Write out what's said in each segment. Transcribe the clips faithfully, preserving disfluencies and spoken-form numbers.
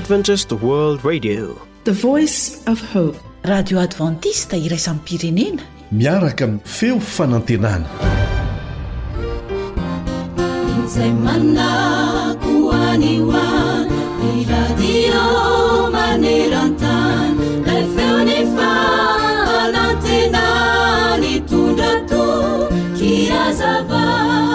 Adventist World Radio, the voice of hope. Radio Adventista iraisam pirenena miaraka amin'ny feo fanantenana. Izay manakoaniwa ny radio maneran-tany ilay feony fanantena nitondra tokiazava.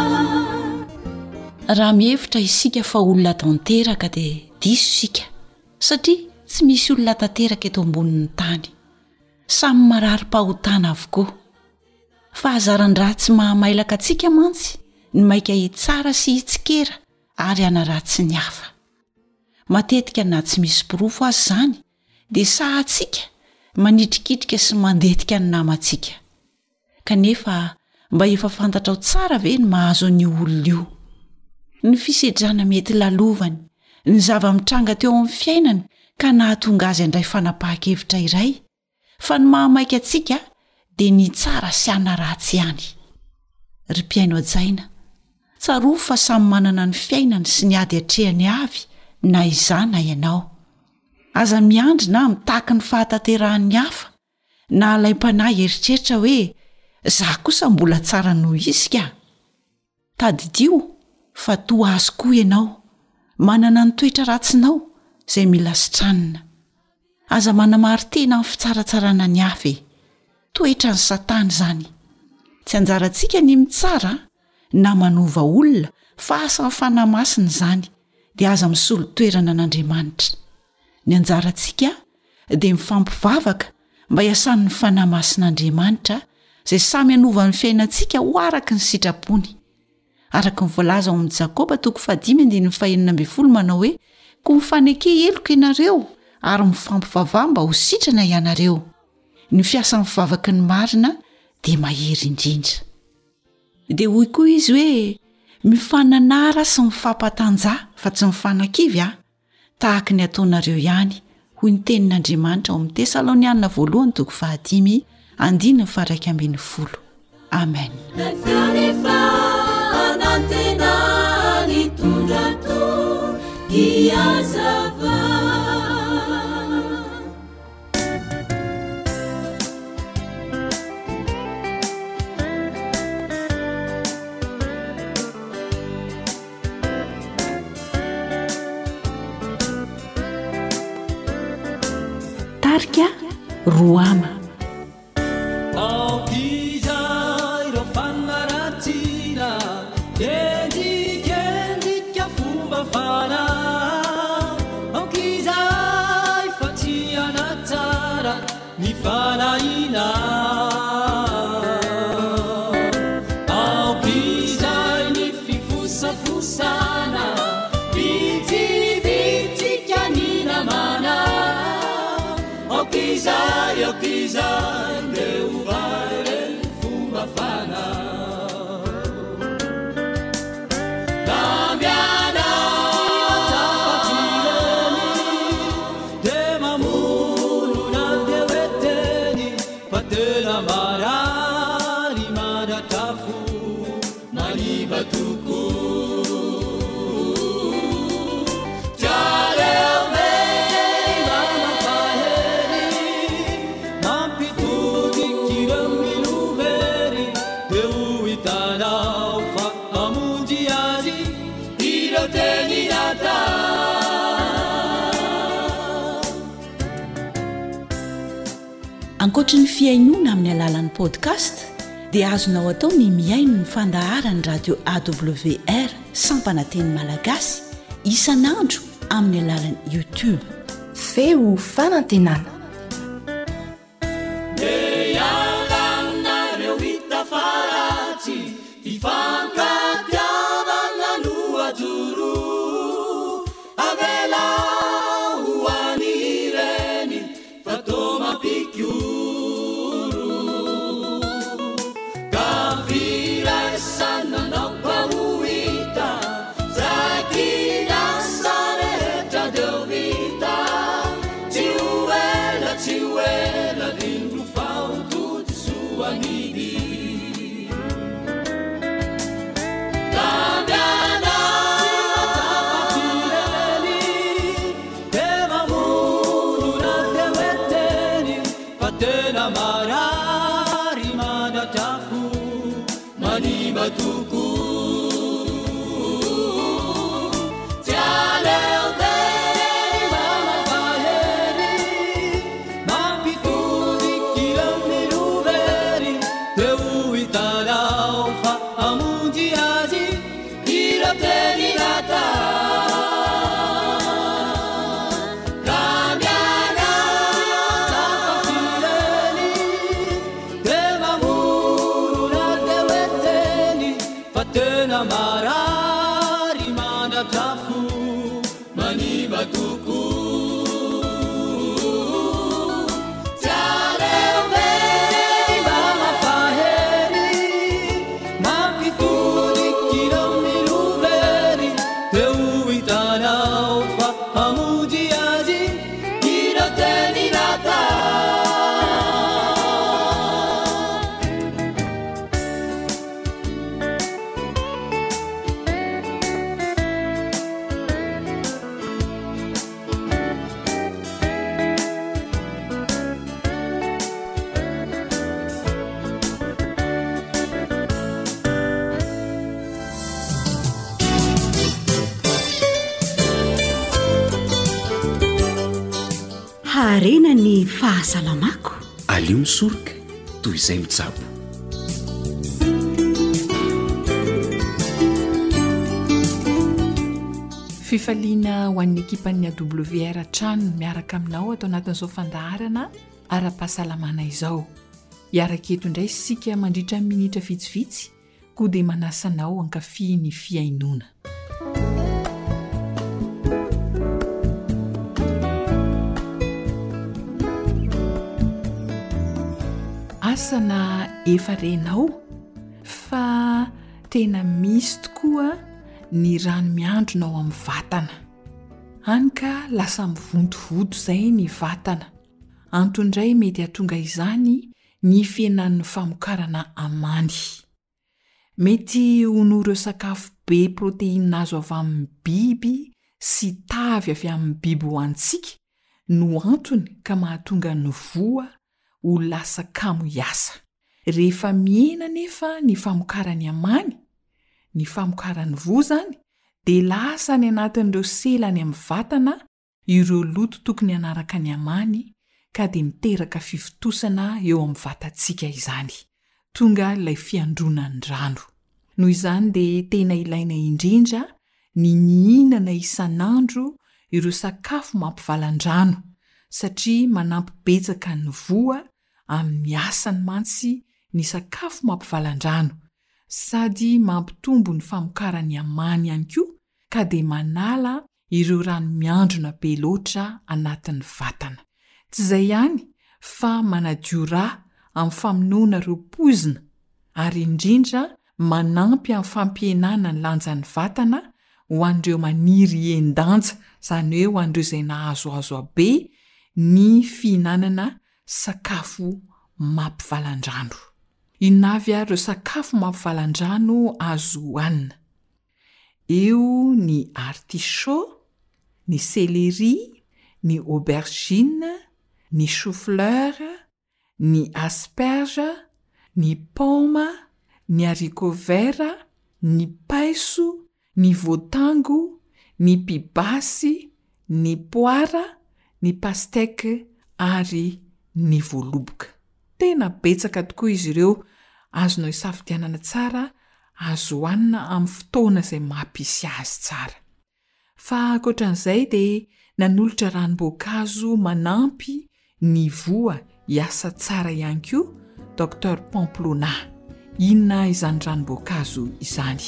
Raha mihevitra isika fa olona tanteraka dia diso isika satria tsy misy olona tanteraka eto ambonin'ny tany, samy marary-pahotana avokoa. Fa azaran-dratsy mahamailaka antsika mantsy ny maika hitsara sy hitsikera ary hanaratsy ny hafa. Matetika na tsy misy pirofo azy izany dia sahantsika manitrikitrika sy mandetika ny namantsika. Kanefa mba efa fantatra ao tsara ve ny mahazo ny olona io? Ny fisedrana mety lalovany, ny zava-mitranga teo amin'ny fiainany ka nahatonga azy handray fanapahan-kevitra iray, fa ny mahamaika antsika dia ny tsara sy hanaratsy ihany. Ry mpiaino ajaina, tsaroa fa samy manana ny fiainany sy ny ady hatrehany avy na izana ianao. Aza miandry na mitaky ny fahataterahan'ny hafa na alaim-panahy heritreritra hoe za kosa mbola tsara noho izy ka. Tadidio fa toa azy koa ianao, manana ny toetra ratsinao izay mila sitranina. Aza manamary tena amin'ny fitsaratsarana ny hafa e, toetra ny Satana izany. Tsy anjarantsika ny mitsara na manova olona fa asa fanahy masina izany dia aza misolo toerana an'Andriamanitra. Ny anjarantsika dia mifampivavaka mba hiasan'ny fanahy masin'Andriamanitra izay samy hanova ny fiainantsika ho araka ny sitrapony. Araka ny voalaza ao amin'ny Jakoba toko fahadimy andininy fahaenina ambin'ny folo manao hoe koa mifaneke eloko ianareo ary mifampivavaha mba ho sitrana ianareo. Ny fiasan'ny fivavaky ny marina dia mahery indrindra. Dia hoy koa izy hoe mifananara sy mifampatanja fa tsy mifanakivy a, tahaka ny ataonareo ihany, hoy ny tenin'Andriamanitra ao amin'ny Tesalonianina voalohany toko fahadimy andininy faha iraika ambin'ny folo. Amen. Tarika Roama. Okizai, okizai, Deu vai fuma fana. Cambiana, de mamulu na deveteni, patela marari maratafu, malibatuku. Ankoatra ny fiainoana amin'ny alalan'ny podcast dia azonao atao ny miaino ny fandaharany radio A W R Sampananteny Malagasy isanandro amin'ny alalan'ny YouTube. Feo fanantenana. fahasalamako. alio misoroka toy izay mitsabo. fifaliana ho an'ny ekipan'ny A W R trano miaraka aminao atao anatin'izao fandaharana ara-pahasalamana izao. Iaraka eto indray sika mandritra minitra vitsivitsy koa dia manasanao ankafy ny fiainona. Asana efa renao fa tena misy tokoa ny rano miandronao amin'ny vatana. Hany ka lasa mivontovonto izay ny vatana. Antondray mety hahatonga izany ny fihinan'ny famokarana amany. Mety hon'ireo sakafo be proteinina azo avy amin'ny biby sy tavy avy amin'ny biby ho antsika no antony ka mahatonga ny voa ho lasa kamo hiasa. Rehefa miena nefa ny famokarany amany, ny famokarany voa zany, dia lasa ny anatin'ireo selany amin'ny vatana ireo loto tokony hanaraka ny amany ka dia miteraka fivitosana eo amin'ny vatantsika izany. Tonga ilay fiandronany rano. Noho izany dia tena ilaina indrindra ny mihinana isan'andro ireo sakafo mampivalan-drano satria manampy betsaka ny voa amin'ny asany mantsy ny sakafo mampivalan-drano sady mampitombo ny famokarany amany ihany koa ka dia manala ireo rano miandrona be loatra anatin'ny vatana. Tsy izay ihany fa manadio rà amin'ny famonoana ireo poizina ary indrindra manampy amin'ny fampihenana ny lanjan'ny vatana ho an'ireo maniry endanja, izany hoe ho an'ireo izay nahazoazo be ny fihinanana sakafo mampivalan-drano. Inona avy ireo sakafo mampivalan-drano azo hohanina? Eo ny artichaut, ny céleri, ny aubergine, ny chou-fleur, ny asperge, ny paoma, ny haricot vert, ny paiso, ny voatango, ny pibasy, ny poara, ny pastèque ary ny voaloboka. Tena betsaka tokoa izy ireo azonao isafidianana tsara, azo hohanina amin'ny fotoana izay mampisy azy tsara. Fa ankoatran'izay dia nanolotra ranom-boankazo manampy ny voa hiasa tsara ihany koa Docteur Pamplona. Inona izany ranom-boankazo izany?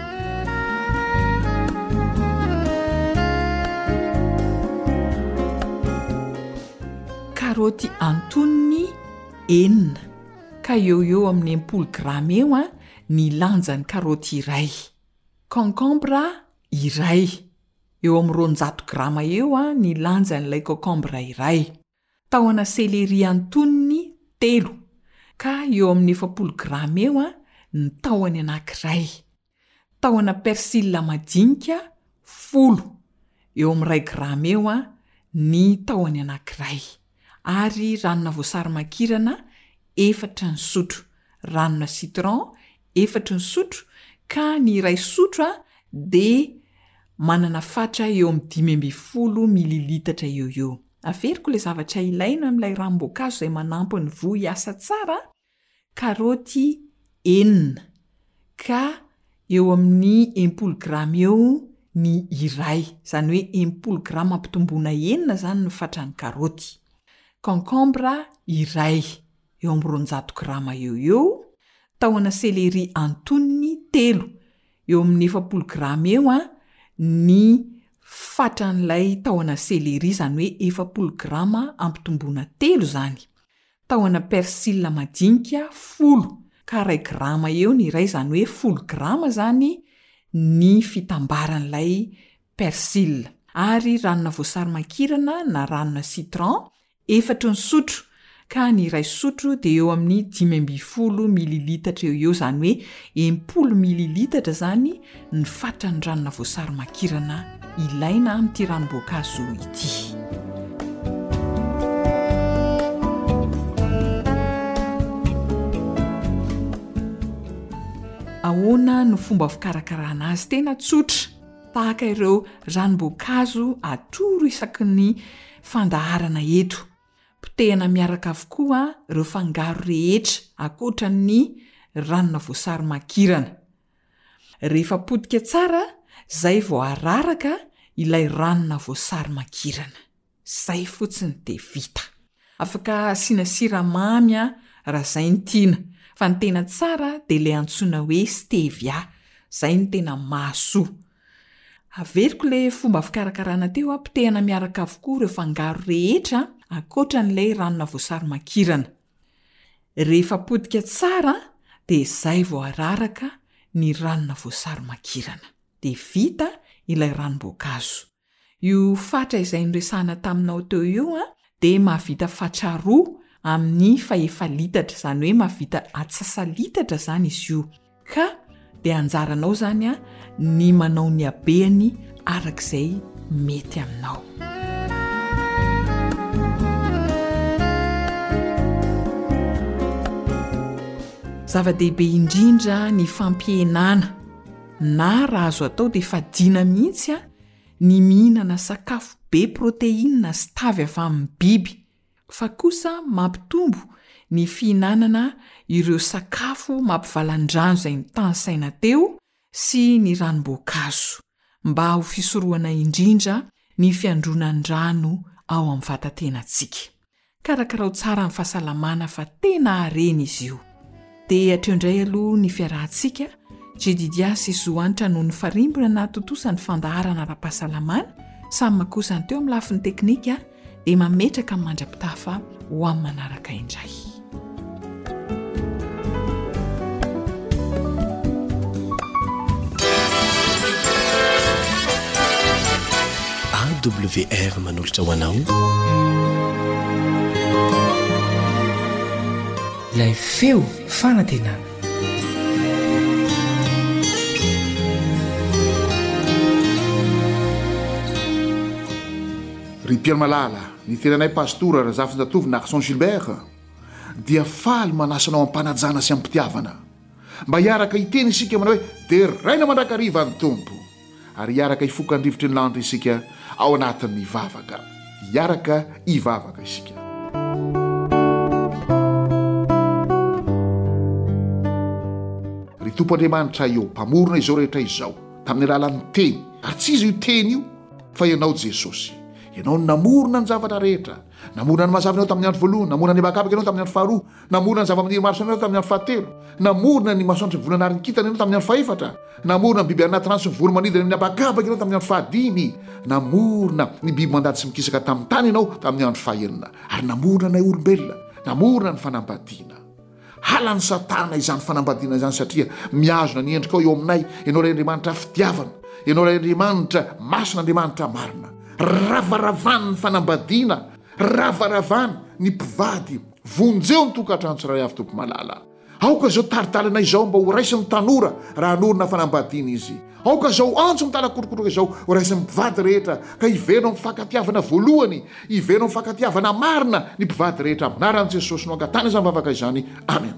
Karaoty antonony enina ka eo eo amin'ny enimpolo grama eo a ny lanjan'ny karaoty iray. Concombre iray eo amin'ny roanjato grama eo a ny lanjan'ilay concombre iray. Tahona céleri antonony telo ka eo amin'ny efapolo grama eo a ny tahony anankiray. Tahona persila madinika folo eo amin'ny iray grama eo a ny tahony anankiray. Ary ranona voasary makirana efatra ny sotro, ranona citron efatra ny sotro, ka ny iray sotro dia manana fatra eo amin'ny dimy ambin'ny folo mililitatra eo eo. Averiko ilay zavatra ilaina amin'ilay ranom-boankazo izay manampy ny voa hiasa tsara. Karaoty enina ka eo amin'ny enimpolo grama eo ny iray, izany hoe enimpolo grama ampitomboana enina zany ny fatran'ny karaoty. Concombre iray eo amin'ny roanjato grama eo eo. Tahona céleri antonony telo eo amin'ny efapolo grama eo a ny fatran'ilay tahona céleri, izany hoe efapolo grama ampitomboana telo zany. Tahona persila madinika folo ka iray grama eo ny iray, izany hoe folo grama zany ny fitambaran'ilay persila. Ary ranona voasary makirana na ranona citron efatra ny sotro ka ny iray sotro dia eo amin'ny dimy ambin'ny folo mililitatra eo eo, izany hoe enimpolo mililitatra zany ny fatran'ny ranona voasary makirana ilaina amin'ity ranom-boankazo ity. Ahoana no fomba fikarakarana azy? Tena tsotra, tahaka ireo ranom-boankazo atoro isaky ny fandaharana eto. potehana miaraka avokoa ireo fangaro rehetra akoatra ny ranona voasary makirana. Rehefa potika tsara zay vao araraka ilay ranona voasary makirana. Zay fotsiny de vita. Afaka asiana siramamy raha zay ny tiana, fa ny tena tsara de le antsoina hoe stevia, zay ny tena mahasoa. Averiko le fomba fikarakarana teo apotehana miaraka avokoa ireo fangaro rehetra akoatra n'ilay ranona voasary makirana. Rehefa potika tsara de zay vao araraka ny ranona voasary makirana. De vita ilay ranom-boankazo. Io fatra izay noresahana taminao teo io a de mahavita fatra roa amin'ny fahefa litatra, zany hoe mahavita atsasa litatra zany izy io. Ka de anjaranao zany a ny manao ny habeany arak'izay mety aminao. Zava-dehibe indrindra ny fampihenana, na raha azo atao de fadiana mihitsy a ny mihinana sakafo be protéine sy tavy avy amin'ny biby, fa kosa mampitombo ny fihinanana ireo sakafo mampivalan-drano izay ny tansaina teo sy ny ranom-boankazo, mba ho fisorohana indrindra ny fiandronan-drano ao amin'ny vatantenantsika. Karakarao tsara ny fahasalamana fa tena harena izy io. De hatreo indray aloha ny fiarahantsika, Jedidia sy Zoanitra noho ny farimbona na totosa ny fandaharana ara-pahasalamana, samy makosany teo amin'ny lafiny teknika, de mametraka amin'ny mandra-pitafa ho amin'ny manaraka indray. A W R manolotra ho anao ilay feo fanantenana. Ry Pierre Malala, ny tenanay pastora Razafin-Jatovo na Action Gilbert, dia faly manasanao ampanajana sy ampitiavana. Mba hiaraka hiteny isika manao hoe de raina mandrakariva ny tompo, ary hiaraka hifokandrivotry ny landry isika ao anatin'ny vavaka. Hiaraka hivavaka isika. Ry Tompoandriamanitra io, mpamorona izao rehetra izao, tamin'ny alalan'ny teny, ary tsy izy io teny io, fa ianao Jesosy. Ianao namorona ny zavatra rehetra, namorona ny mazava anao tamin'ny andro voalohany, namorona ny bakabaka anao tamin'ny andro faharoa, namorona ny zava-maniry maro samihafa tamin'ny andro fahatelo, namorona ny masoandro ny volanary ny kitana anao tamin'ny andro fahefatra, namorona ny biby anaty rano sy ny voro-manidina amin'ny abakabaka anao tamin'ny andro fahadimy, namorona ny biby mandady sy mikisaka tamin'ny tany anao tamin'ny andro fahaenina, ary namorona ny olombelona, namorona ny fanambadiana. Hala ny satana izany fanambadiana izany satria miazona ny endrika ao eo aminay, ianao ilay Andriamanitra fitiavana, ianao ilay Andriamanitra masina, Andriamanitra marina. Ravaravany ny fanambadiana, ravaravany ny mpivady, vonjeo ny tokantrano tsirairay avy Tompo Malala. Aoka zao taritalana izao mba ho raisy ny tanora raha hanorina fanambadiana izy. Aoka zao antso mitalakorokoroka izao ho raisy ny mpivady rehetra, ka hivenao mifankatiavana voalohany, hivenao mifankatiavana marina ny mpivady rehetra. Anaran'i Jesosy no angatana izany vavaka izany. Amen.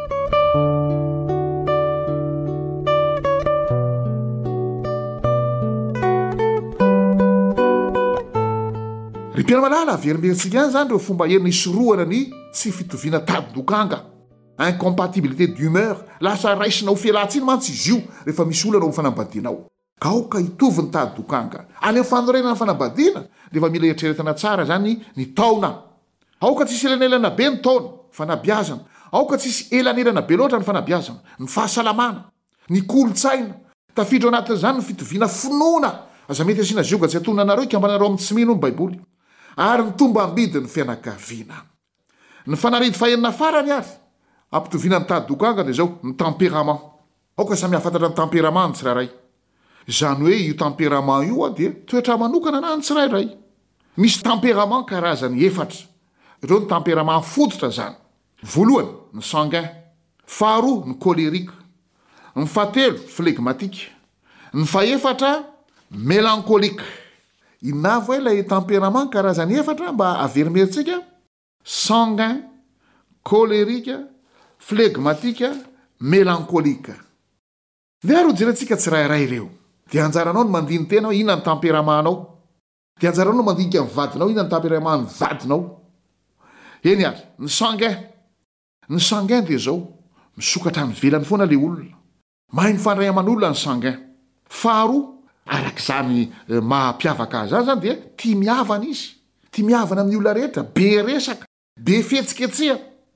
Ry Pierre Malala, verimberitsika ihany zany reo fomba enina isorohana ny tsy fitoviana tady-dokanga, incompatibilité d'humeur, lasa raisinao fialantsiny mantsy izy io rehefa misy olana ho fanambadianao. Ka aoka hitovy ny tady-dokanga. Any amin'ny fanorenana ny fanambadiana, rehefa mila eritreretana tsara zany ny taona. Aoka tsisy elanelana be ny taona, fanabiazana. Aoka tsisy elanelana be loatra ny fanabiazana, ny fahasalamana, ny kolotsaina. Tafidro anatin'izany ny fitoviana finoana. Aza mety asiana zioga tsy atonanareo ikambanareo amin'ny tsy mino ny Baiboly. Ary ny tomba ambidi ny fianakaviana. Ny fanaridy fahenina farany ary, ampitoviana ny tady-dokanga dia zao ny tempérament. Aoka samy hafantatra ny tempérament ny tsirairay. Zany hoe io tempérament io a dia toetra manokana na ny tsirairay. Misy tempérament karazany efatra. Ireo ny tempérament fototra zany. Voalohany ny sanguin, faharoa ny colérique, ny fahatelo flegmatique, ny fahaefatra mélancolique. Inavo ilay tempérament karazany efatra mba averimeritsika: sanguin, colérique, flegmatique, mélancolique. Dia ro jerentsika tsirairay ireo. Dia anjaranao no mandiny tena inona ny tempéramentnao. Dia anjaranao no mandinika ny vadinao inona ny tempérament ny vadinao. eny ary ny sangain ny sangain dia zao misokatra ny velany foana le olona mahay mifandray aman'olona ny sangain faharoa arak'izany mampiavaka azy zany zany dia tia miavana izy tia miavana amin'ny olona rehetra be resaka be fetsiketsehana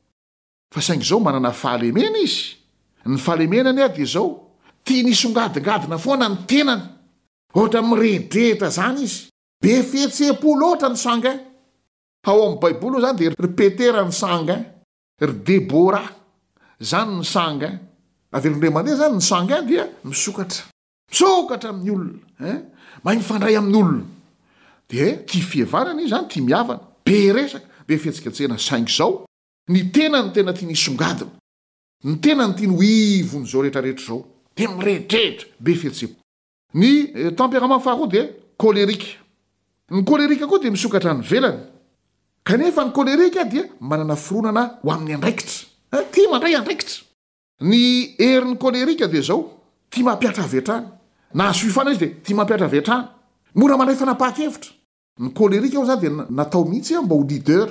fa saingy zao manana fahalemena izy ny fahalemenany a dia zao tia nisongadingadina foana ny tenany ohatra miredrehitra zany izy be fetsepo loatra ny sangain ao amin'ny baiboly zany dia ry petera ny sangain ry debora zany ny sangain avelondre mandeha zany ny sangain dia misokatra misokatra amin'ny olona ein mahay mifandray amin'ny olona dia tia fihavanana izy zany tia miavana be resaka be fetsiketsehana saingy zao ny tenany tena tia nisongadina ny tenany tia ny ivony zao rehetrarehetra zao dia mirehitrehitra be fetsepo ny tempérament faharoa dia kolerika ny kolerika koa dia misokatra ny velany kanefa ny kolerika dia manana fironana ho amin'ny andraikitra tia mandray andraikitra ny herin'ny kolerika dia zao tia mampiatra avetrany na asoifana izy dia tia mampiatra avetrany mora mandray fanapaha-kevitra ny kolerika ao zany dia natao mihitsy mba ho leader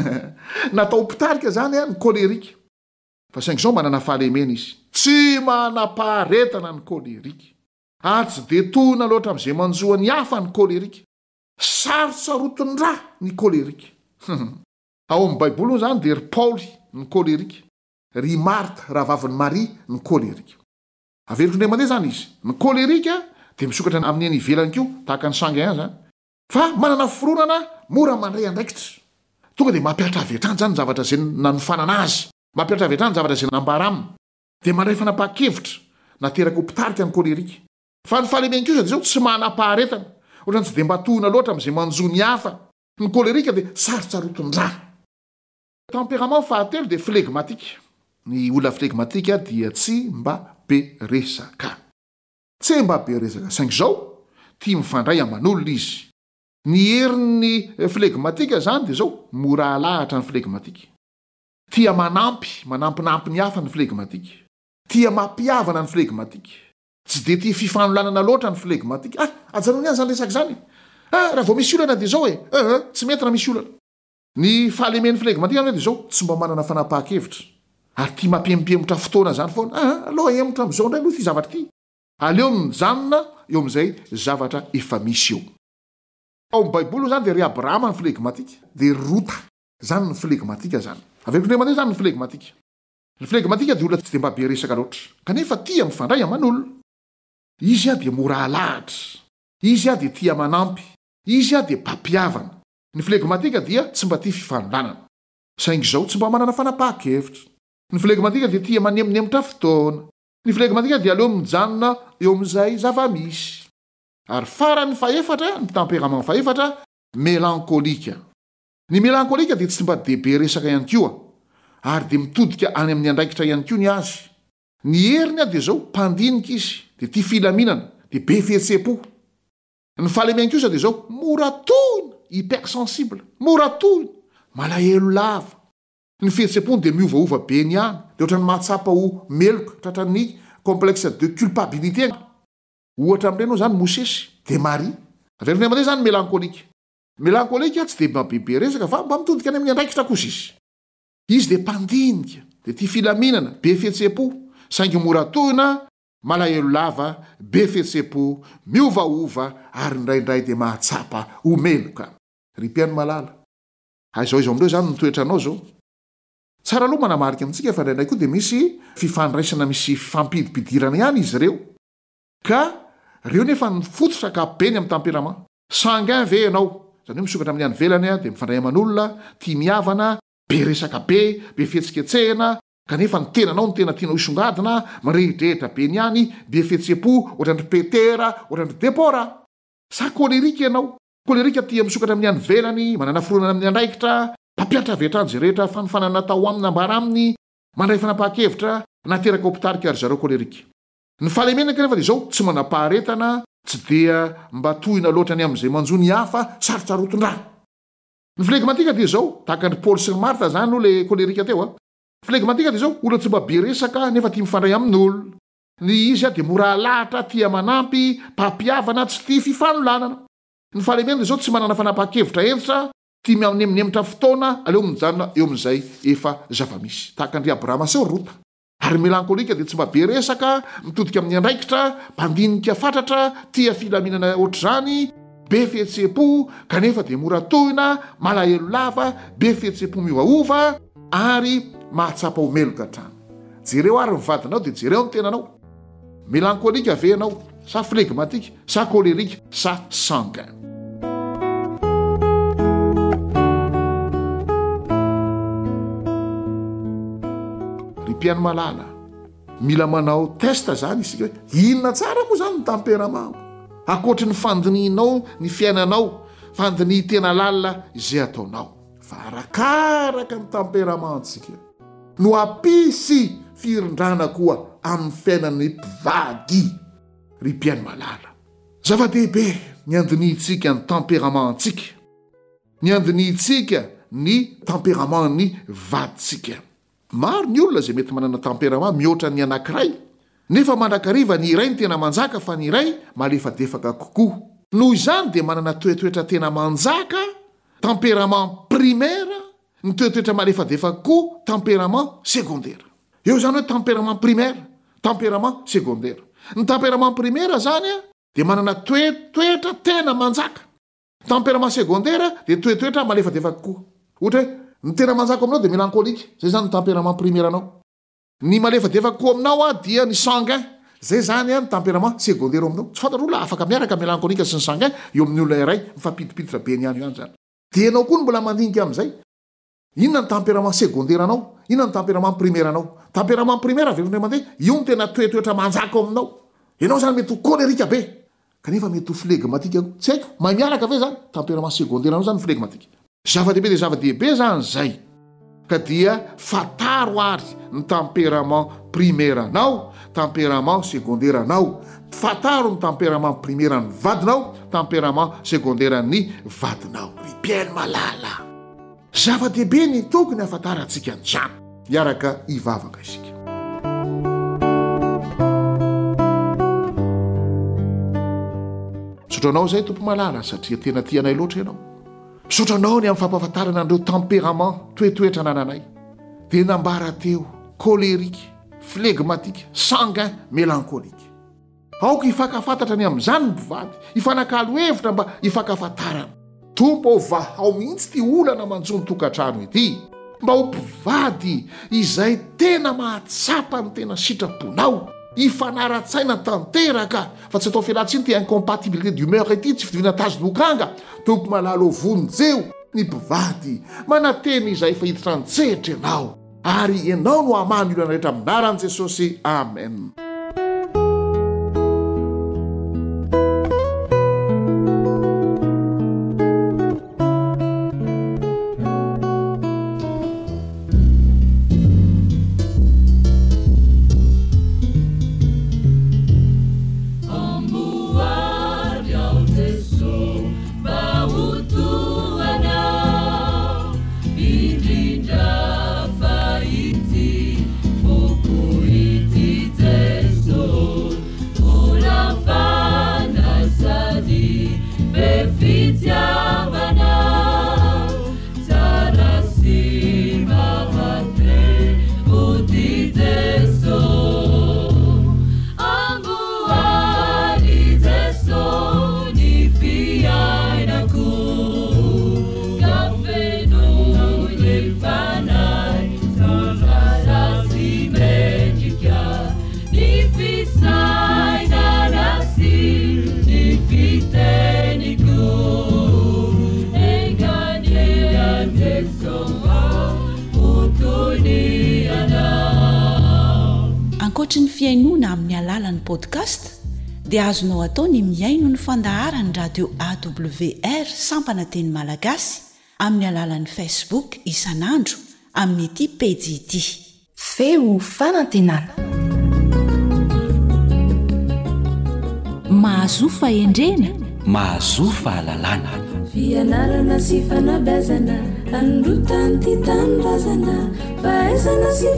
natao mpitarika zany a ny kolerika fa saingy zao manana fahalemena izy tsy manam-paharetana ny kolerika ary tsy de tohina loatra am'izay manjoa ny hafa ny kolerika sarotsaroton-dra ny kolerika ao amin'ny baiboly moa zany dia ry paoly ny kolerika ry marta raha vavin'ny maria ny kolerika averiko ndray mandeha zany izy ny kolerika dia misokatra amin'ny eny ivelany kio tahaka ny sangain zany fa manana fironana mora mandray andraikitra tonga dia mampiatra avetrany zany zavatra zay nanofanana azy mampiatra avetrany zavatra zay nambara aminy dia mandray fanapaha-kevitra nateraka ho mpitarika ny kolerika fa ny fahalemena kosa dia zao tsy manam-paharetana ohatrany tsy dia mba tohina loatra am'izay manjoa ny hafa ny kolerika dia sarotsaroton-dra tempérament fahatelo dia flegmatika ny olona flegmatika dia tsy mba be resaka tsy mba be resaka saingy zao tia mifandray aman'olona izy ny herin'ny flegmatika zany dia zao mora alahatra ny flegmatika tia manampy manampinampy ny hafa ny flegmatika tia mampiavana ny flegmatika tsy de tia fifanolanana loatra ny flegmatika ah ajanony any zany resaka zany ah raha vao misy olana dia zao e uh, tsy mety raha misy olana ny fahalemen'ny flegmatika dia zao tsy mba manana fanapaha-kevitra ary tia mampempemotra fotoana zany foana ah aloha emotra am'izao indray aloha ty zavatra ty aleo mijanona eo amin'izay zavatra efa misy eo ao amin'ny baiboly zany dia ry abrahama ny flegmatika dia rota zany ny flegmatika zany averiko ndray mandeha zany ny flegmatika ny flegmatika dia olona tsy de mba be resaka loatra kanefa tia mifandray aman'olona izy a dia mora alahatra izy a dia tia manampy izy a dia mpampiavana ny flegmatika dia tsy mba tia fifanolanana saingy zao tsy mba manana fanapaha-kevitra ny flegmatika dia tia manemponemotra fotoana ny flegmatika dia aleo mijanona eo amin'izay zava-misy ary farany faefatra ny tempérament faefatra melankolika ny melankolika dia tsy mba debe resaka ihany koa ary dia mitodika any amin'ny andraikitra ihany koa ny azy ny heriny a dia zao mpandinika izy dia tia filaminana dia be fihetse-po ny fahalemeny kosa dia zao mora tohina hypersensible mora tohina malahelo lava ny fihetse-pony dia miovaova be ny any dia ohatra ny mahatsapa ho meloka tratran'ny complexe de culpabilité ohatra amin'ireny ao zany mosesy dia maria averina aman'izay zany melankolika melankolika tsy dia mba bebe resaka fa mba mitodika any amin'ny andraikitra kosa izy izy dia mpandinika dia tia filaminana be fihetse-po saingy mora tohina malahelo lava be fihetse-po miovaova ary indraindray dia mahatsapa ho meloka ry mpiano malala aizao izo amindreo zany nitoetra anao zao tsara aloha manamarika amintsika fa indraindray koa dia misy fifandraisana misy fifampidipidirana ihany izy ireo ka reo nefa nifototra kapeny amin'ny tempérament sangain ve ianao zany hoe misokatra amin'ny any velany a dia mifandray aman'olona tia miavana be resaka be be fihetsiketsehana kanefa ny tenanao ny tena tianao isongadina mirehitrehitra be ny any be fihetse-po ohatrandry petera ohatrandry debora sa kolerika ianao kolerika tia misokatra amin'ny any velany manana fironana amin'ny andraikitra mpampiatra vetrany zay rehetra fanofanana natao aminy ambara aminy mandray fanapaha-kevitra nateraka ho mpitarika ary zareo kolerika ny fahalemena kanefa dia zao tsy manam-paharetana tsy dia mba tohina loatra ny amin'izay manjoa ny hafa sarotsaroton-dra ny flegmatika dia zao tahakandry paoly sy ny marta zany no le kolerika teo a flegmatika dia zao olona tsy mba be resaka nefa tia mifandray amin'olona ny izy a dia mora alahatra tia manampy mpampiavana tsy tia fifanolanana ny fahalemena dia zao tsy manana fanapaha-kevitra entitra tia miamineminemitra fotoana aleo mijanona eo amin'izay efa zava-misy tahaka andry abrahama seo rota ary melankolika dia tsy mba be resaka mitodika amin'ny andraikitra mpandinika fatratra tia filaminana ohatr'izany be fihetsem-po kanefa dia mora tohina malahelo lava be fihetsem-po miovaova ary mahatsapa homeloka hatrany jereo ary mivadinao dia jereo ny tenanao melankolika ve anao sa flegmatika sa kolerika sa sanguin. Ripiany malala mila manao testa zany isika hoe inona tsara moa zany ny tempérament akoatry ny fandininao ny fiainanao fandini tena lalina izay ataonao fa arakaraka ny tempéramenttsika no apisy firindrana koa amin'ny fiainan'ny mpivady. Ripiany malala zava-dehibe ny andinitsika ny tempéramenttsika ny andinitsika ny tempérament ny vaditsika. Maro ny olona zay mety manana tempérament mihoatra ny anankiray nefa mandrakariva ny iray ny tena manjaka fa ny iray malefadefaka kokoa. Noho izany dia manana toetoetra tena manjaka tempérament primaire, ny toetoetra malefadefaka koa tempérament secondaire. Eo zany hoe tempérament primaire, tempérament secondaire. Ny tempérament primaire zany dia manana toetoetra tena manjaka. Tempérament secondaire dia toetoetra malefadefaka koa. Ohatra hoe ny tena manjaka aminao dia melankolika, zay zany ny tempérament primaire anao. Ny malefadefaka koa aminao a dia ny sanguin, zay zany a ny tempérament secondaire aminao. Tsy fantatro olona afaka miaraka melankolika sy ny sanguin eo amin'ny olona iray mifampidipiditra be ny any ihany zany. Dia ianao koa no mbola mandinika amin'izay. Inona ny tempérament secondaire anao? Inona ny tempérament primaire anao? Tempérament primaire avelomray mandeha io ny tena toetoetra manjaka aminao. Ianao zany mety ho kolerika be kanefa mety ho flegmatika koa. Tsy haiko, mahay miaraka ve zany? Tempérament secondaire anao zany flegmatika. Zava-dehibe dia zava-dehibe zany zay. Ka dia fataro ary ny tempérament primaire anao, tempérament secondaire anao. Fataro ny tempérament primaire ny vadinao, tempérament secondaire ny vadinao. Ripiany malala. Zava-dehibe ny tokony afataratsika an'izany. Miaraka ivavaka isika. Sotranao zay tompo malala satria tena tianay loatra ianao. Sotranao ny amin'ny fampahafantarana andreo tempérament toetoetra nananay. Dia nambara teo kolérika, flegmatika, sanguin, melankolika. Aoka ifakafantatra ny amin'izany ny mpivady, ifanakalo hevitra mba ifakafantarana. Tompo ao vahao mihitsy ty olana manjony tokantrano ity. Mba ho mpivady izay tena mahatsapa ny tena sitraponao. Ifanara-tsaina tanteraka fa tsy atao fialatsiny ty incompatibilité d'humeur ety tsy fidivina tazonokanga. Tompo malalo vonjeo ny mpivady manateny izay fa hiditra an-tsehitra ianao ary ianao no amany olana rehetra aminaran'i Jesosy. Amen. Ankoatra ny fiainona amin'ny alalan'ny podcast dia azonao atao ny miaino ny fandaharany radio A W R sampana teny malagasy amin'ny alalan'ny Facebook isanandro amin'ny ity page ity. Feo fanantenana. Mahazo fahendrena, mahazo fahalalana. Fianarana sy fanabeazana androtany ty tanindrazana fahaizana sy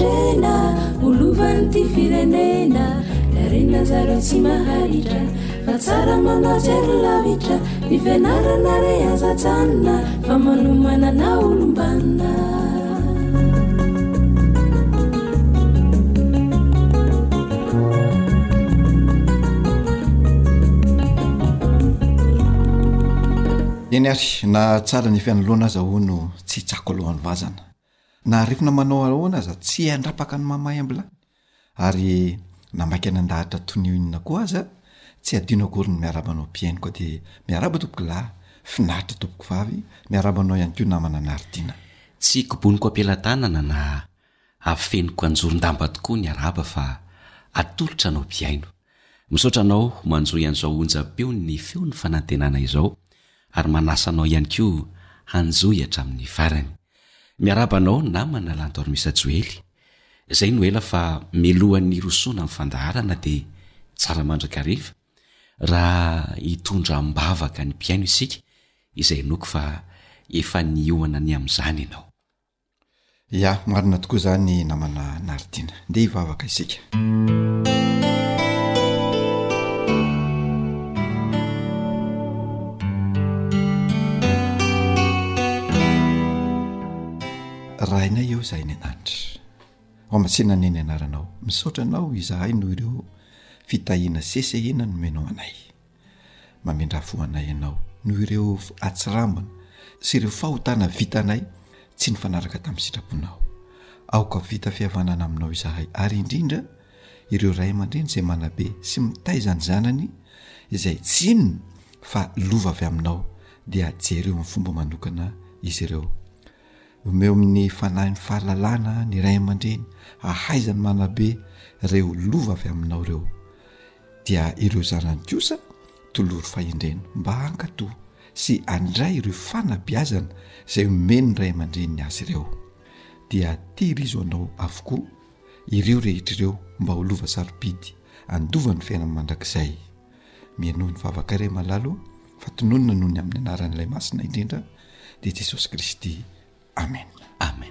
fahendrena olovan'ny ty firenena darena zareo tsy maharitra fa tsara manajery lavitra ny fianarana re azajanona fa manomanana olombanina eny ary na tsara ny fianoloana aza ho no tsy tsako alohan'ny vazana na arifina manao ahoana aza tsy andrapaka ny mamay ambilany ary namaika ny andahatra tonionina koa aza tsy adino akory ny miarabanao mpiaino koa dia miaraba tompoko lahy finaritra tompoko vavy miarabanao ihany koa namana naridiana tsy koboniko ampelantanana na afeniko anjoron-damba tokoa ny araba fa atolotra anao mpiaino misaotra anao manjo ian'izao onjam-peo ny feo ny fanantenana izao ary manasanao ihany koa hanjoy hatramin'ny farany miarabanao namana lantor misa joely izay no ela fa melohan'ny rosoana amin'ny fandaharana dia tsara mandrakariva raha hitondra mbavaka ny mpiaino isika izay noko fa efa nioana ny amin'izany ianao ia marina tokoa izany namana naridiana dia hivavaka isika raha inay eo izahay ny ananitra ao matsina neny anaranao misaotra anao izahay no ireo fitahiana sesehina no menao anay mamendrafo anay ianao no ireo atsirambana sy ireo fahotana vitanay tsy ny fanaraka tamin'ny sitraponao aoka vita fihavanana aminao izahay ary indrindra ireo ray aman-dreny izay manabe sy mitaizany zanany izay tsinony fa lova avy aminao dia jereo amin'ny fomba manokana izy ireo omeo amin'ny fanahin'ny fahalalana ny ray aman-dreny ahaizany manabe reo lova avy aminao ireo dia ireo zanany kosa tolory fahendrena mba hankatoa sy andray ireo fanabiazana izay omeny ny ray aman-dreny azy ireo dia tehirizo anao avokoa ireo rehetra ireo mba ho lova sarobidy andovany fiainany mandrakizay mianoho ny vavaka iray malalo fa tononona noho ny amin'ny anaran'ilay masina indrindra dia Jesosy Kristy amen amen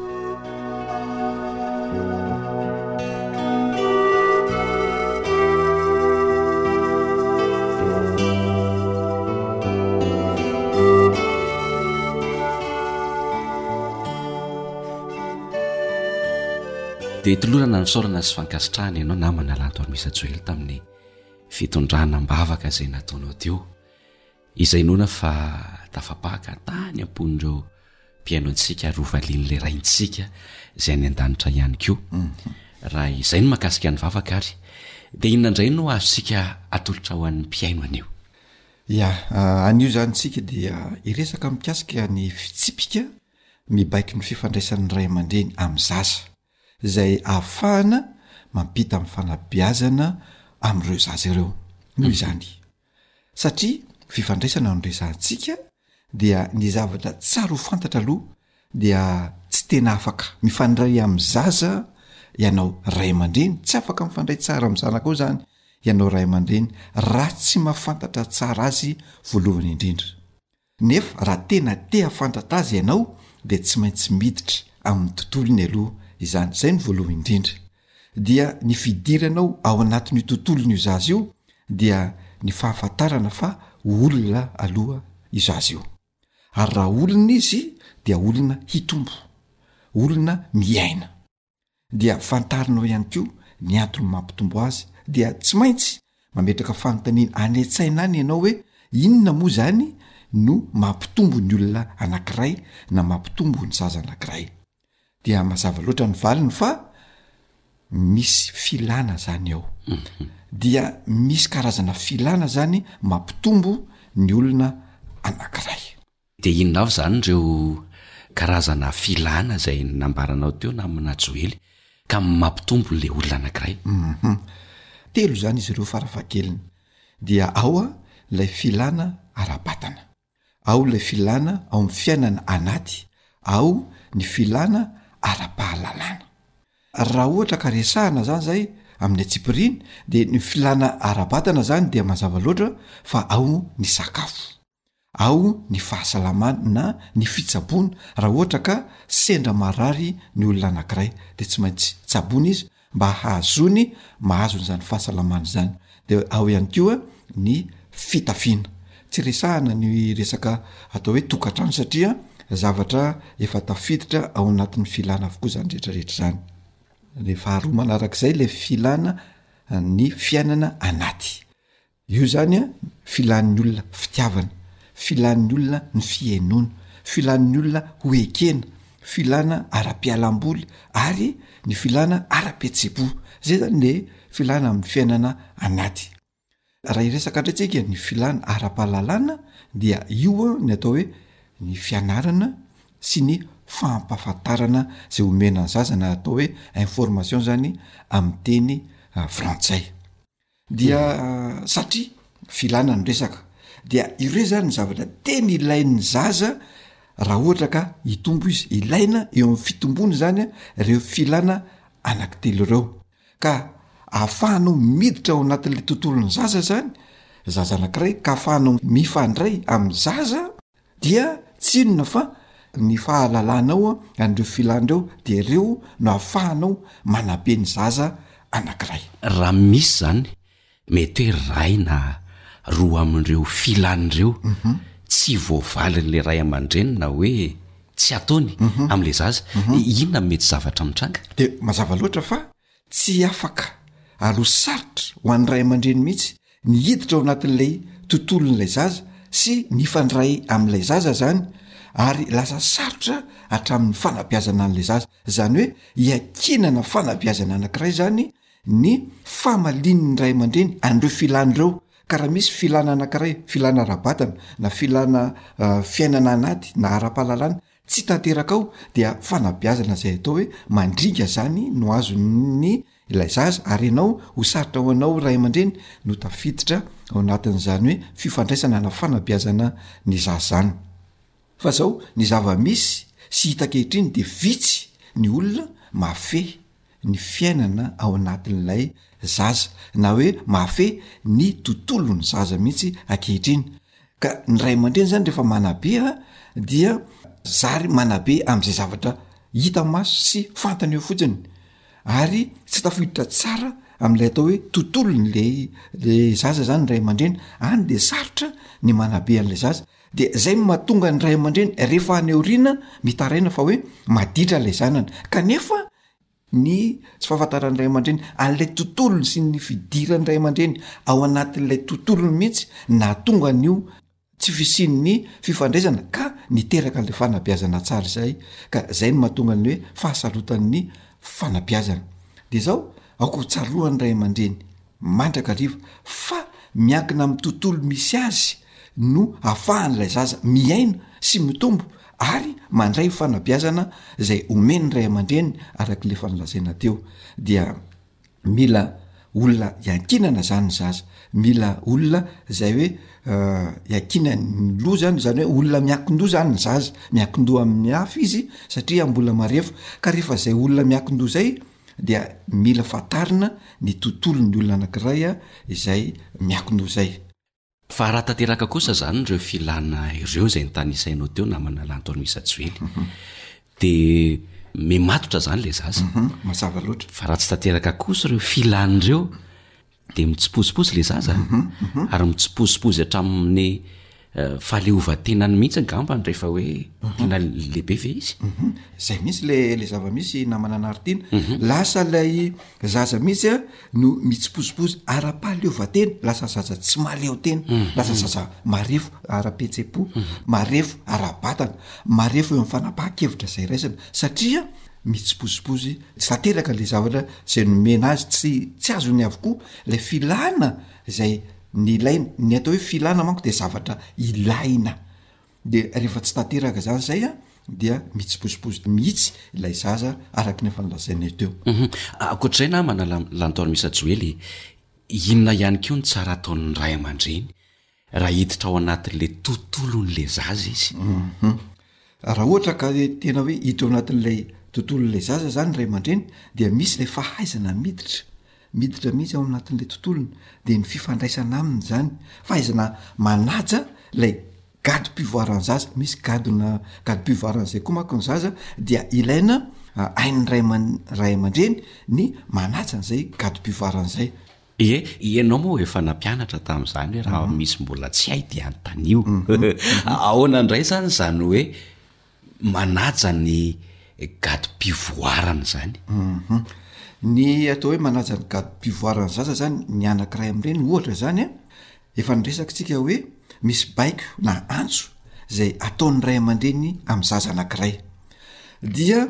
dia tolorana nysaorana sy fankasitrahana ianao namana lanto ary misa joely tamin'ny fitondrana mbavaka izay nataonao teo izay nona fa tafapahaka tany amponin'ireo mpiaino antsika rovalian'ilay raintsika izay any an-danitra ihany koa mm-hmm. raha izay no mahakasika ny vavaka ary dia inona indray no azosika atolotra ho an'ny mpiaino anio ia uh, anio zany tsika dia iresaka mikasika ny fitsipika mibaiky ny fifandraisan'ny ray aman-dreny amin'ny zaza izay ahafahana mampita amin'ny fanabiazana amin'ireo zaza ireo noho izany mm-hmm. satria fifandraisana no resantsika dia ny zavatra tsara ho fantatra aloha dia tsy tena afaka mifandray amin'ny zaza ianao ray aman-dreny tsy afaka mifandray tsara amin'ny zanaka ao zany ianao ray aman-dreny raha tsy mahafantatra tsara azy voalohany indrindra nefa raha tena te hafantatra azy ianao dia tsy maintsy miditra amin'ny tontolony aloha izany zay ny voalohany indrindra dia ny fidiranao ao anatin'io tontolony io zaza io dia ny fahafantarana fa olona aloha izo azy io ary raha olona izy dia olona hitombo olona miaina dia fantarinao ihany koa ny antony mampitombo azy dia tsy maintsy mametraka fanontaniana any an-tsaina any ianao hoe inona moa zany no mampitombo ny olona anankiray na mampitombo ny zaza anankiray dia mazava loatra ny valiny fa misy filana zany ao mm-hmm. dia misy karazana filana zany mampitombo ny olona anankiray dia inona avy zany ireo karazana filana izay nambaranao teo namana joely ka mampitombo n'lay olona anankiray mm-hmm. telo zany izy ireo farafahakeliny dia ao a ilay filana ara-batana ao ilay filana ao amin'ny fiainana anaty ao ny filana ara-pahalalana raha ohatra ka resahana zany zay amin'ny atsipiriny dia ny filana ara-batana zany dia mazava loatra fa ao ny sakafo ao ny fahasalamana na ny fitsaboana raha ohatra ka sendra marary ny olona anankiray dia tsy maintsy tsabona izy mba hahazony mahazony zany fahasalamana zany dia ao ihany koa ny fitafiana tsy resahana ny resaka atao hoe tokantrano satria zavatra efa tafiditra ao anatin'ny filana avokoa zany rehetrarehetra zany. Le faharoa manarak'izay le filana ny fiainana anaty. Io zany a filan'ny olona fitiavana, filan'ny olona ny fiainoana, filan'ny olona ho ekena, filana ara-pialam-boly ary ny filana ara-pihetsepo. Zay zany le filana amin'ny fiainana anaty. Raha iresaka ndraitsika ny filana ara-pahalalana dia io ny atao hoe ny fianarana sy ny fampahafantarana zay omena ny zaza na atao hoe information zany amin'ny teny frantsay. Dia uh, satria filana ny resaka dia ireo zany ny zavatra teny ilain'ny zaza raha ohatra ka hitombo izy, ilaina eo amin'ny fitombony zany ireo filana anankitelo ireo. Ka ahafahanao miditra ao anatin'le tontolon'ny zaza zany, zaza anankiray ka ahafahanao mifandray amin'ny zaza dia tsy inona fa ny fahalalanao an'ireo filanireo dia ireo no ahafahanao manabe ny zaza anankiray. Raha misy zany mety hoe ray na roa amin'ireo filan'ireo mm-hmm. tsy voavalin'le ray aman-dreny na hoe tsy ataony mm-hmm. amin'le zaza mm-hmm. inona mety zavatra mitranga de mazava loatra fa tsy afaka alo sarotra ho an'ny ray aman-dreny mihitsy ny hiditra ao anatin'ilay tontolon'ilay zaza sy ny fandray amin'ilay zaza zany ary lasa sarotra hatramin'ny fanabeazana an'ilay zaza. Zany hoe hiakinana fanabeazana anankiray zany ny famalian'ny ray aman-dreny an'ireo filan'ireo. Ka raha misy filana anankiray, filana ara-batana na filana uh, fiainana anaty na ara-pahalalana tsy tanteraka ao dia fanabeazana zay atao hoe mandringa zany no azony ilay zaza ary ianao ho sarotra ho anao ray aman-dreny no tafiditra ao anatin'izany hoe fifandraisana na fanabeazana ny zaza zany. Fa zao ny zava-misy sy hita-kehitriny de vitsy ny olona mahafehy ny fiainana ao anatin'ilay zaza na hoe mahafehy ny tontolon'ny zaza mihitsy ankehitriny. Ka ny ray aman-dreny zany rehefa manabe dia zary manabe amin'izay zavatra hita maso sy fantany eo fotsiny ary tsy tafiditra tsara amin'ilay atao hoe tontolony le le zaza zany ray aman-dreny any de sarotra ny manabe an'ilay zaza. De zay mahatonga ny ray aman-dreny rehefa any aoriana mitaraina fa hoe maditra lay zanana kanefa ny tsy fahafantaran'ny ray aman-dreny an'ilay tontolony sy ny fidiran'ny ray aman-dreny ao anatin'ilay tontolony mihitsy na tonga an'io tsy fisian'ny fifandraisana ka niteraka an'ilay fanabeazana tsara zay. Ka zay no mahatonga ny hoe fahasarotan'ny fanabeazana. De zao aoko tsaroan'ny ray aman-dreny mandraka riva fa miankina amin'ny tontolo misy azy no ahafahan'ilay zaza miaina sy mitombo ary mandray fanabeazana zay omeny ray aman-dreny arak'le fanolazaina teo. Dia mila olona iankinana zany zaza, mila olona zay hoe uh, iankinany loha zany zany hoe olona miakin-doha zany ny zaza, miakin-doha amin'ny hafa izy satria mbola marefo. Ka rehefa zay olona miakin-doha zay dia mila fatarina ny tontolon'ny olona anankiray izay miakin-doha zay. Fa raha tanteraka kosa zany ireo filana ireo zay ny tany isainao teo namana Lantoany Misajoely mm-hmm. de mematotra zany le zaza mm-hmm. mazava loatra. Fa raha tsy tanteraka kosa ireo filan'ireo de mitsiposiposy le zaza mm-hmm. mm-hmm. ary mitsiposiposy hatramin'ny uh, fahaleovan-tenany mihitsy angambany rehefa hoe mm-hmm. tena lehibe ve izy mm-hmm. zay misy le, le zava-misy namana anaritiana mm-hmm. lasa lay zaza mihitsy no mitsiposiposy ara-pahaleovan-tena, lasa zaza tsy mahaleo-tena mm-hmm. lasa zaza marefo ara-petsepo mm-hmm. marefo ara-batana, marefo eo amin'ny fanapahan-kevitra zay raisana satria mitsiposiposy tsy tanteraka le zavatra zay nomena azy tsy, tsy azony avokoa le filana zay ny ilaina. Ny atao hoe filana manko de zavatra ilaina de rehefa tsy tanteraka zany zay a dia mitsiposiposy mihitsy ilay zaza araky ny fanolazaina teo mm-hmm. Akoatr'izay namana Lantoany Misajoely inona ihany koa ny tsara ataon'ny ray aman-dreny raha hiditra ao anatin'le tontolon'le zaza izy mm-hmm. raha ohatra ka tena hoe hiditra ao anatin'lay tontolon'le zaza zany ray aman-dreny dia misy le fahaizana miditra miditra mihitsy ao anatin'le tontolony de ny fifandraisana aminy zany fahaizana manaja lay gady mpivoaran'ny zaza. Misy gadona gady mpivoaran'izay koa manko ny zaza dia ilaina uh, hain'ny ray aman- ray aman-dreny ny manaja an'izay gady mpivoaran'izay e ianao moa efa nampianatra tamin'izany hoe raha misy mbola tsy hay dia anytanio ahoana indray zany zany hoe manaja ny gadom-pivoarana zany ny atao hoe manaja ny gadom-pivoarana zaza zany ny anankiray amin'ireny ohatra zany a efa nyresaka tsika hoe misy baiko na antso zay ataon'ny ray aman-dreny amin'ny zaza anankiray dia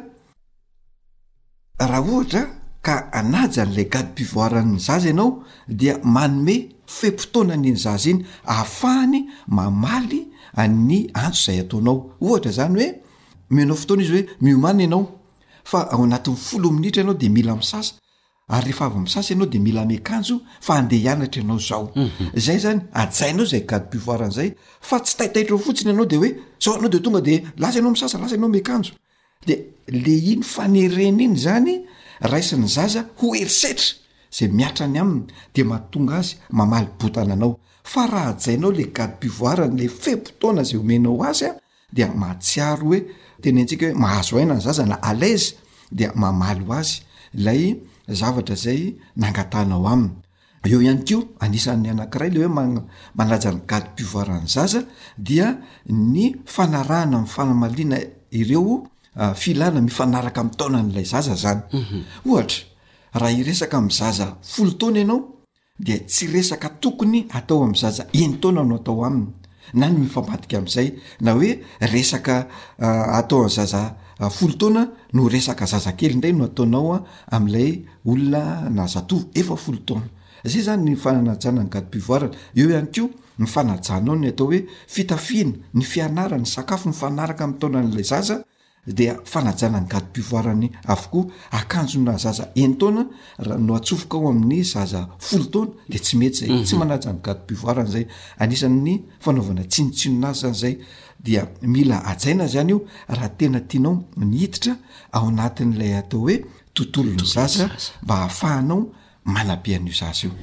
raha ohatra ka anaja n'lay gadom-pivoaran'ny zaza ianao dia manome fe-potoana nyny zaza iny ahafahany mamaly any antso zay ataonao ohatra zany hoe menao fotoana izy hoe miomana ianao fa ao anatin'ny folo minitra ianao de mila misasa ary rehefa avy misasa ianao de mila mekanjo fa andeha hianatra ianao zao zay zany ajainao zay gadom-pivoarana zay fa tsy taitaitra fotsiny ianao de hoe zao anao de tonga de lasa ianao misasa lasa ianao mekanjo de le iny fanerena iny zany raisiny zaza ho erisetra zay miatrany aminy de mahatonga azy mamaly botana anao fa raha ajainao le gadom-pivoarana le fe-potoana zay omenao azy a dia mahatsiaro hoe tenentsika hoe mahazo aina ny zaza na alaise dia mamaly ho azy lay zavatra zay nangatanao aminy eo ihany keo anisan'ny anankiray le hoe man- manaja ny gadom-pivoarany zaza dia ny fanarahana amin'ny fanamaliana ireo uh, filana mifanaraka amin'ny taonan'ilay zaza zany ohatra raha iresaka amin'ny zaza folo taona ianao dia tsy resaka tokony atao amin'ny zaza eny taona no atao aminy na ny mifampadika amin'izay na hoe resaka uh, atao amin'ny zaza uh, folo taona no resaka zaza kely indray no ataonao a amin'ilay olona na zatovo efa folo taona zay zany ny fananajana ny gadom-pivoarana eo ihany keo ny fanajanao ny atao hoe fitafiana ny fianara ny sakafo mifanaraka amin'ny taonan'ilay zaza dia fanajana ny gadom-pivoarany avokoa akanjona zaza eny taona no atsofoka ao amin'ny zaza folo taona de tsy mety zay tsy manaja ny gadom-pivoarana zay anisan'ny fanaovana tsinotsinona azy zany zay dia mila ajaina zany io raha tena tianao nihiditra ao anatin'ilay atao hoe tontolony zaza mba hahafahanao manabe an'io zaza io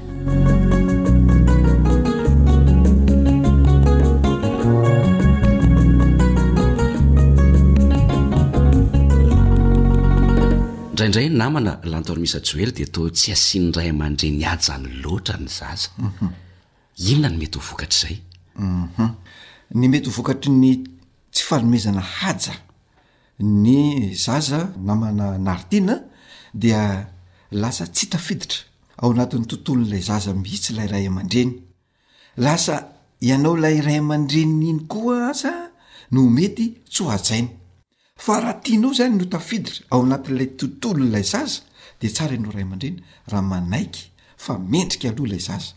indraindray namana lantoary misa joely de to tsy asiany ray aman-dreny ajany loatra ny zaza inona ny mety ho vokatr' izay ny mety ho vokatry ny tsy fanomezana haja ny zaza namana naritina dia lasa tsy tafiditra ao anatin'ny tontolon'ilay zaza mihitsy lay ray aman-dreny lasa ianao lay ray aman-dreny iny koa asa no mety tsy ho ajaina fa raha tianao zany no tafiditra ao anatin'ilay tontolon'ilay zaza de tsara ianao ray aman-dreny raha manaiky fa mendrika aloha lay zaza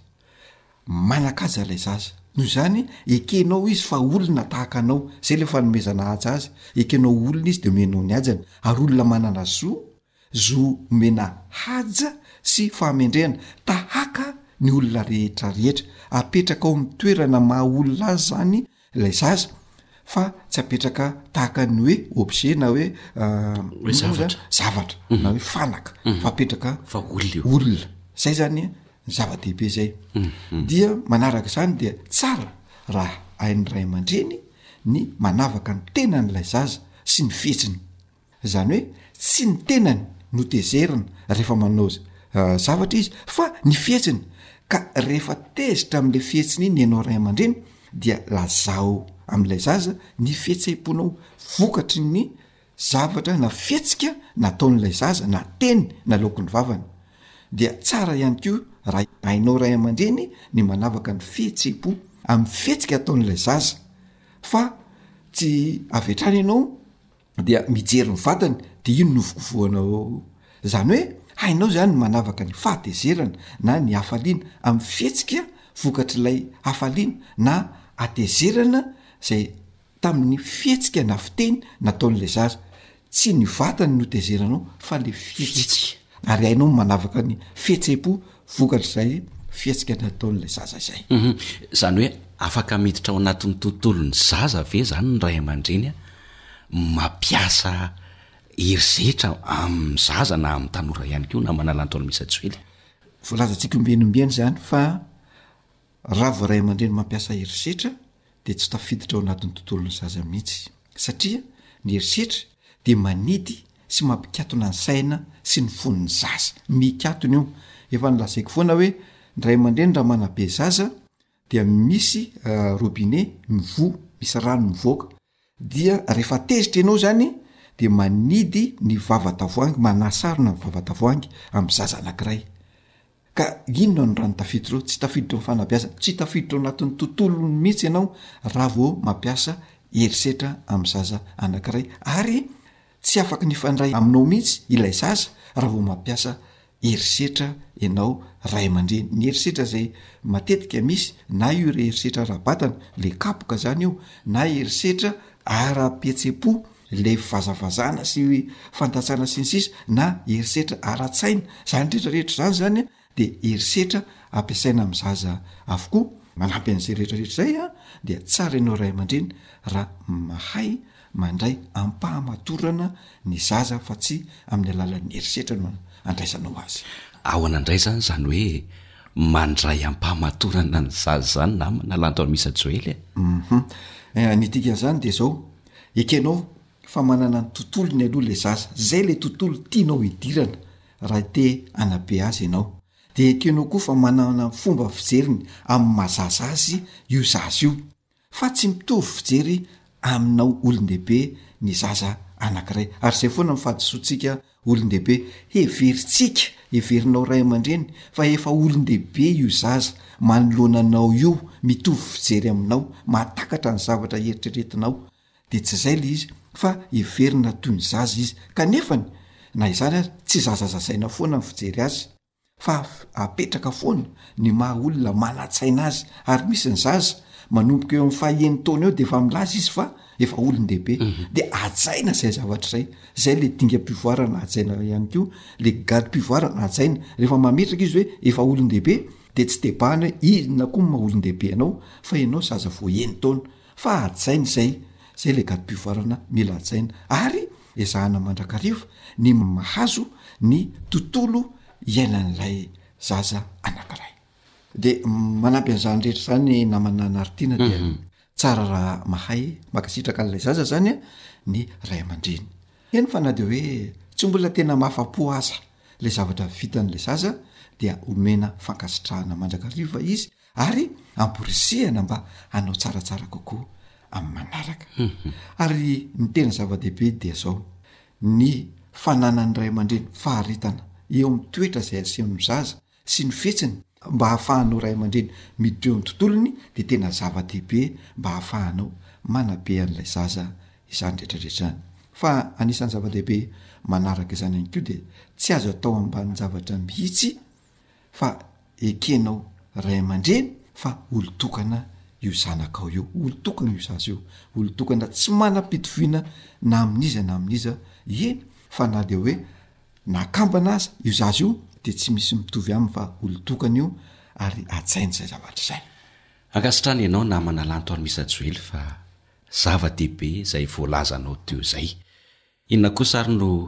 manakaja lay zaza noho zany ekenao izy fa olona tahaka anao zay le fanomezana haja azy ekenao olona izy de omenao ny hajany ary olona manana zo zo mena haja sy fahamendrehana tahaka ny olona rehetra rehetra apetraka ao amin'ny toerana maha olona azy zany lay zaza fa tsy apetraka tahaka ny hoe objet na hoe hoe zavatra zavatra na hoe fanaka fa apetraka fa olona olona zay zany ny zava-dehibe zay dia manaraka zany dia tsara raha hain'ny ray aman-dreny ny manavaka ny tenan'ilay zaza sy ny fihetsiny zany hoe tsy ny tenany no tezerina rehefa manao uh, zavatra izy fa ny fihetsiny ka rehefa tezitra amin'le fihetsiny iny ianao ray aman-dreny dia lazao amin'ilay zaza ny fihetseham-ponao vokatry ny zavatra na fihetsika nataon'ilay zaza na teny na laokon'ny vavany dia tsara ihany ko raha hainao ray aman-dreny ny manavaka ny fihetseham-po amin'ny fihetsika ataon'ilay zaza fa tsy avetrany ianao dia mijery ny vatany de ino novokovoanao zany hoe hainao zany manavaka ny fahatezerana na ny hafaliana amin'ny fihetsika vokatr'ilay hafaliana na atezerana zay tamin'ny fihetsika na fiteny nataon'ilay zaza tsy ny vatany no tezeranao fa le fihetsika ary hainao manavaka ny fihetseham-po vokatr'izay fihetsika nataon'ilay zaza izay zany hoe afaka miditra ao anatin'ny tontolony zaza ve zany ny ray aman-dreny a mampiasa herisetra amin'ny zaza na amin'ny tanora ihany keo na manalantoany misy joely voalazantsika ombenombeny zany fa raha vo ray aman-dreny mampiasa herisetra de tsy tafiditra ao anatin'ny tontolony zaza mihitsy satria ny herisetra de manidy sy mampikatona ny saina sy ny fon'ny zaza mikatona io efa nylazaiko foana hoe ndray aman-dreny raha manabe zaza dia misy uh, robinet mivo misy rano mivoaka dia rehefa tezitra ianao zany de manidy ny vavatavoangy manasarona ny vavatavoangy amin'ny zaza anankiray ka inona ny rano tafiditra eo tsy tafiditra ny fanabeazana tsy tafiditra ao anatin'ny tontolo mihitsy ianao raha vao mampiasa herisetra amin'ny zaza anankiray ary tsy afaka ny fandray aminao mihitsy ilay zaza raha vao mampiasa herisetra ianao ray aman-dreny ny herisetra zay matetika misy na io re herisetra rabatana le kapoka zany io na herisetra ara-pietsepo le fazavazana sy fantatsana sy ny sisa na herisetra ara-tsaina zany rehetrarehetra zany zany de herisetra ampiasaina amin'ny zaza avokoa manampy an'izay rehetrarehetra zay a dia tsara ianao ray aman-dreny raha mahay mandray ampahamatorana ny zaza fa tsy amin'ny alalan'ny herisetra no andraisanao azy ao anandray zany zany hoe mandray ampahamatorana ny zaza zany namana lantaony misy joely mhm ny dikan'izany de zao ekenao fa manana ny tontolo ny aloha le zaza zay le tontolo tianao hidirana raha te anabe azy ianao de ekenao koa fa manana fomba fijeriny amin'ny mazaza azy io zaza io fa tsy mitovy fijery aminao olon-dehibe ny zaza anankiray ary zay foana mifadisoantsika olon-dehibe heveritsika heverinao ray aman-dreny fa efa olon-dehibe io zaza manoloananao io mitovy fijery aminao mahatakatra ny zavatra eritreretinao de tsy zay le izy fa heverina toy ny zaza izy kanefany na izany azy tsy zazazazaina foana ny fijery azy fa apetraka foana ny maha olona manatsaina azy ary misy ny zaza manomboka eo amin'ny faheny taona eo de efa milaza izy fa efa olon-dehibe mm-hmm. de atsaina zay zavatra zay zay le dinga-pivoarana atsaina ihany ko le gady-pivoarana atsaina rehefa mametraka izy hoe efa olon-dehibe de tsy debahana hoe inona koa maha olon-dehibe anao fa ianao zaza voaheny taona fa atsaina zay zay le gady-pivoarana mila atsaina ary ezahana mandrakariva ny mahazo ny tontolo iainan'ilay zaza anankiray de manampy an'izany rehetra zany namana naritiana de mm-hmm. tsara raha mahay makasitraka an'ilay zaza zany a ny ray aman-dreny eny fa na de hoe tsy mbola tena mahafapo aza le zavatra vitan'le zaza dia omena fankasitrahana mandrakariva izy ary amporisihana mba hanao tsaratsara kokoa amin'ny manaraka mm-hmm. ary ny tena zava-dehibe dia zao ny fananany ray aman-dreny faharitana eo amin'ny toetra zay asehon'ny zaza sy ny fetsiny mba hahafahanao ray aman-dreny miditra eo amin'ny tontolony de tena zava-dehibe mba hahafahanao manabe an'ilay zaza izany rehetrarehetra zany fa anisan'ny zava-dehibe manaraka izany ihany koa de tsy azo atao amban'ny zavatra mihitsy fa ekenao ray aman-dreny fa olo-tokana io zanakao io olo-tokana io zaza io olo-tokana tsy manam-pitoviana na amin'iza na amin'iza eny fa na de hoe nakambana aza io zaza io de tsy misy mitovy aminy fa olo-tokana io ary atsainy zay zavatra zay ankasitrany ianao namana lantoany misy joely fa zava-dehibe zay voalazanao teo zay inona kosa ary no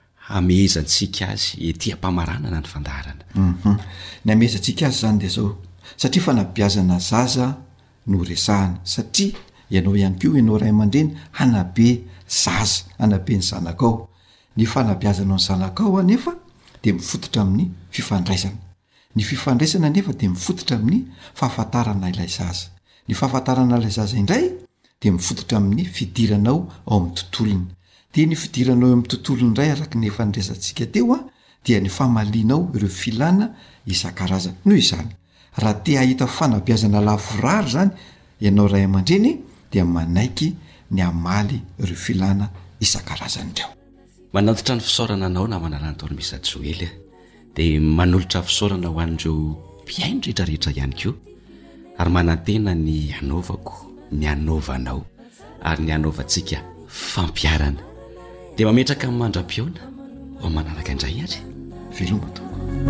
amezantsika azy ety ampamaranana ny fandaharana mhm ny amezantsika azy zany de zao satria fanabeazana zaza no resahana satria ianao ihany koa ianao ray aman-dreny hanabe zaza hanabe ny zanakao ny fanabeazanao ny zanakao anefa de mifototra amin'ny fifandraisana ny fifandraisana nefa de mifototra amin'ny fahafantarana ilay zaza ny fahafantarana ilay zaza indray de mifototra amin'ny fidiranao ao amin'ny tontolony de ny fidiranao eo amin'ny tontolony indray araka ny efa nresantsika teo a dia ny famalinao ireo filana isan-karazana noho izany raha te hahita fanabeazana lavorary zany ianao ray aman-dreny dia manaiky ny amaly ireo filana isan-karazany ireo manatitra ny fisaorana anao na manalantaony misy joely de manolotra fisaorana ho an'ireo mpiaino rehetrarehetra ihany koa ary manantena ny anaovako ny anaovanao ary ny anaovantsika fampiarana de mametraka amin'ny mandram-piona ao manaraka indray ary veloma to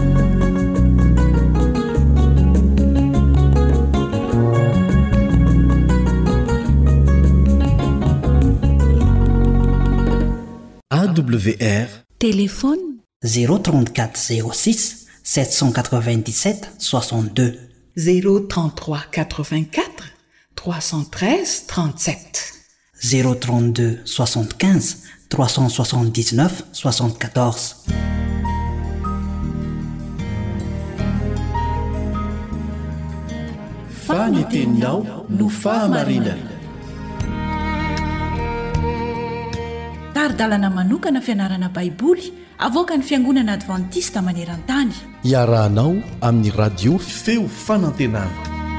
A W R téléphone zéro trente-quatre zéro six sept cent quatre-vingt-dix-sept soixante-deux zéro trente-trois quatre-vingt-quatre trois cent treize trente-sept zéro trente-deux soixante-quinze trois cent soixante-dix-neuf soixante-quatorze ny teninao no fahamarinana. Taridalana manokana fianarana baiboly avoaka ny Fiangonana Adventista Maneran-tany. Iarahanao amin'ny radio feo fanantenana.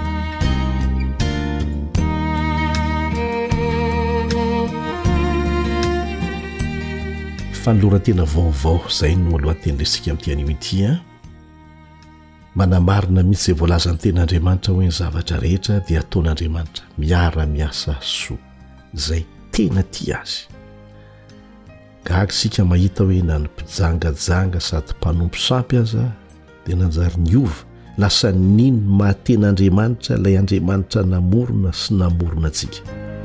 Fanolorantena vaovao izay no lohateny resika amin'ity anio ity a. Manamarina mihitsy izay voalazan'ny ten'Andriamanitra hoe ny zavatra rehetra dia ataon'Andriamanitra miara-miasa soa izay tena tia azy. Gaga isika mahita hoe na ny mpijangajanga sady mpanompo sampy aza dia nanjary niova lasa nino mahaten'Andriamanitra ilay Andriamanitra namorona sy namorona antsika.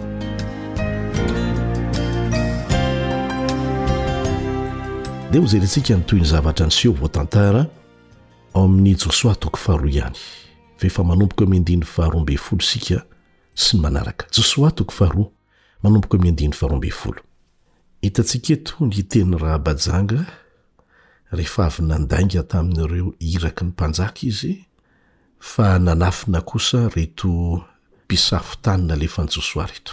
Dia hozerentsika ny toy ny zavatra niseho voatantara ao amin'ny Josoa toko faharoa ihany. Fefa manomboka amin'ny andiny faharoa ambin'ny folo sika sy ny manaraka. Josoa toko faharoa manomboka amin'ny andiny faharoa ambin'ny folo. Hitantsika eto ny teny Rahabajanga rehefa avy nandainga tamin'ireo iraky ny mpanjaka izy fa nanafina kosa reto mpisafitanina alefan'ny Josoa reto.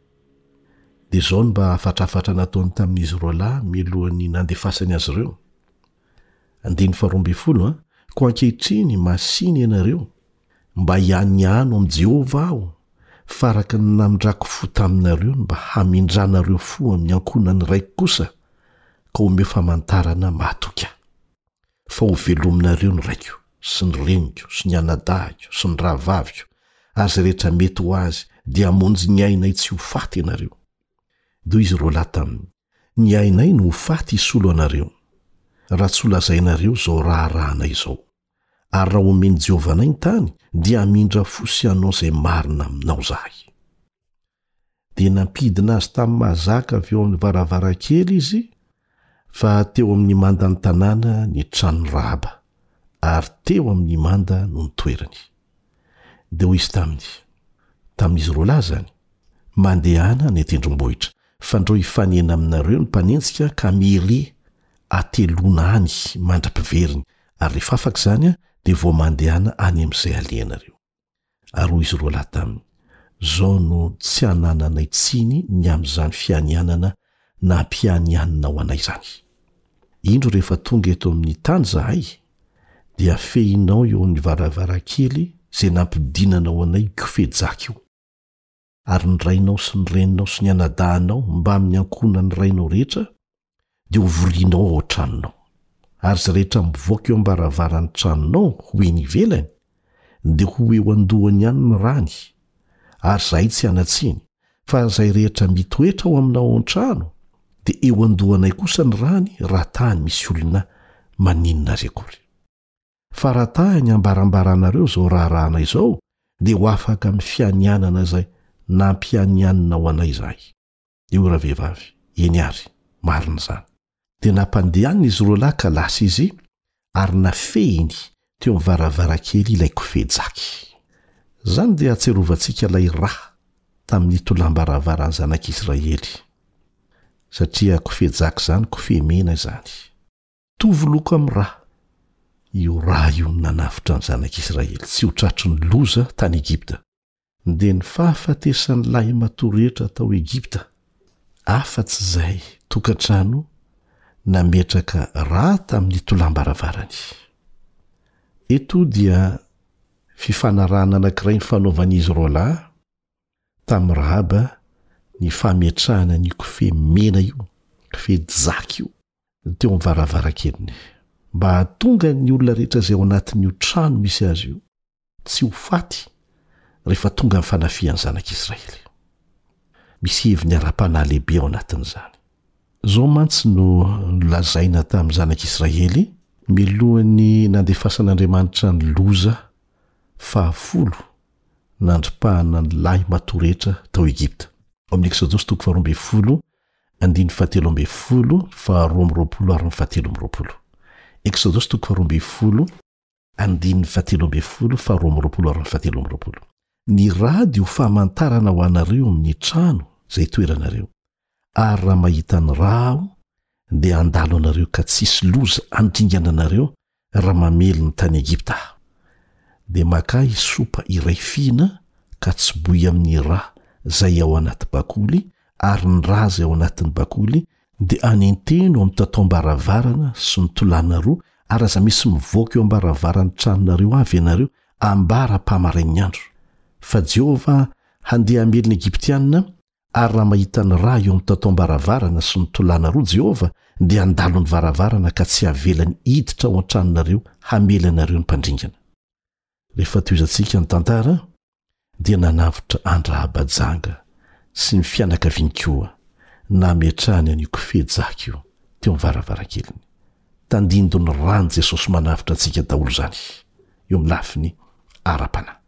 Dia izao no mba afatrafatra nataony tamin'izy roa lahy mialohan'ny nandefasany azy ireo. Andiny faharoa ambin'ny folo a ko ankehitriny masiny ianareo mba hianiano amin'i Jehova aho faraka ny namindrako fo taminareo mba hamindranareo fo amin'ny ankonany raiko kosa ka omeo famantarana mahatoka. Fa ho velominareo ny raiko sy ny reniko sy ny anadahiko sy ny rahavaviko azy rehetra mety ho azy dia hamonjy ny ainay tsy ho faty ianareo. Do izy roa lahy taminy ny ainay no ho faty isolo anareo raha tsy ho lazainareo izao raharahana izao. Ary raha omeny Jehova anay ny tany dia hamindra fosy anao izay marina aminao zahay. Dia nampidina azy tamin'ny mahazaka avy eo amin'ny varavarankely izy fa teo amin'ny manda ny tanàna ny tranon'ny Rahaba ary teo amin'ny manda no ny toerany. Dia hoy izy taminy tamin'izy roa lahy zany mandehana ny tendrombohitra fa ndreo hifanena aminareo ny mpanenjika ka miery atelona any mandra-piveriny ary rehefa afaka izany a dia vao mandehana any amin'izay alehanareo. Ary hoy izy roa lahy taminy izao no tsy hanananay tsiny ny amin'izany fianianana na mpianianina ho anay izany. Indro rehefa tonga eto amin'ny tany zahay dia fehinao eo amin'ny varavarankely izay nampidinana ho anay kofejaka io. Ary ny rainao sy ny reninao sy ny anadahanao mba amin'ny ankonany rainao rehetra dia ho vorianao ao tranonao. Ary izay rehetra mivoaka eo am-baravarany tranonao ho eny ivelany dia ho eo andohany ihany ny rany. Ary zahay tsy hanatsiny fa izay rehetra mitoetra ao aminao ao an-trano dia eo andohanay kosa ny rany raha tany misy olona maninona rekory. Fa raha tany ambarambaranareo izao raharahana izao dia ho afaka amin'ny fianianana izay nampianianina ho anay zahay. Eo raha vehivavy eny ary marina izany. Dia nampandehanina izy roa lahy ka lasa izy ary nafehiny teo amin'ny varavarankely ilay kofejaky. Zany dia atserovantsika ilay raha tamin'ny tolam-baravarany zanak'Israely. Satria kofejaky zany kofemena izany. Tovy loko amin'ny raha. Io raha io nanafitra ny zanak'Israely tsy ho tratry ny loza tany Egipta. Dia ny fahafatesan'ny lahy matoa rehetra tao Egipta afa-tsy izay tokantrano nametraka raha tamin'ny tolam-baravarany. Eto dia fifanarahana anankiray ny fanaovan'izy roa lahy tamin'ny Rahaba ny fametrahana ny kofe mena io, kofe jaka io teo amin'ny varavarankely mba hahatonga ny olona rehetra izay ao anatin'io trano misy azy io tsy ho faty rehefa tonga amin'ny fanafihan'ny zanak'Israely. Misy heviny ara-panahy lehibe ao anatin'izany. Zao mantsy no lazaina tamin'ny zanak'Israely mialohan'ny nandefasan'Andriamanitra ny loza fahafolo nandripahana ny lahy matoa rehetra tao Egipta. Ao amin'ny Exodosy toko faharoa ambin'ny folo andiny fahatelo ambin'ny folo faharoa amby roapolo ary ny fahatelo amby roapolo. Exodosy toko faharoa ambin'ny folo andiny fahatelo ambin'ny folo faharoa amby roapolo ary ny fahatelo amby roapolo. Ny rady ho famantarana ho anareo amin'ny trano izay toeranareo. Ary raha mahita ny raha aho dia handalo anareo ka tsisy loza handringana anareo raha mamely ny tany Egipta. dia maka isopa iray fina ka tsiboy amin'ny ra zay ao anaty bakoly ary ny ra zay ao anatin'ny bakoly dia anenteno amin'ny tatom-baravarana sy ny tolàna roa ary aza misy mivoaka eo am-baravarany tranonareo avy ianareo ambara-pamarain'ny andro fa Jehovah handeha hamelona Egyptianina ary raha mahita ny ra eo amin'ny tatom-baravarana sy ny tolàna roa Jehovah dia handalo ny varavarana ka tsy havelany hiditra ao an-tranonareo hamelanareo ny mpandringana. Rehefa toizantsika ny tantara dia nanavitra Andrahabajanga sy ny fianakaviany koa nametrahany an'io kofejaka io teo amin'ny varavarankeliny. Tandindo ny rano Jesosy manavitra antsika daholo zany eo amin'ny lafiny ara-panahy.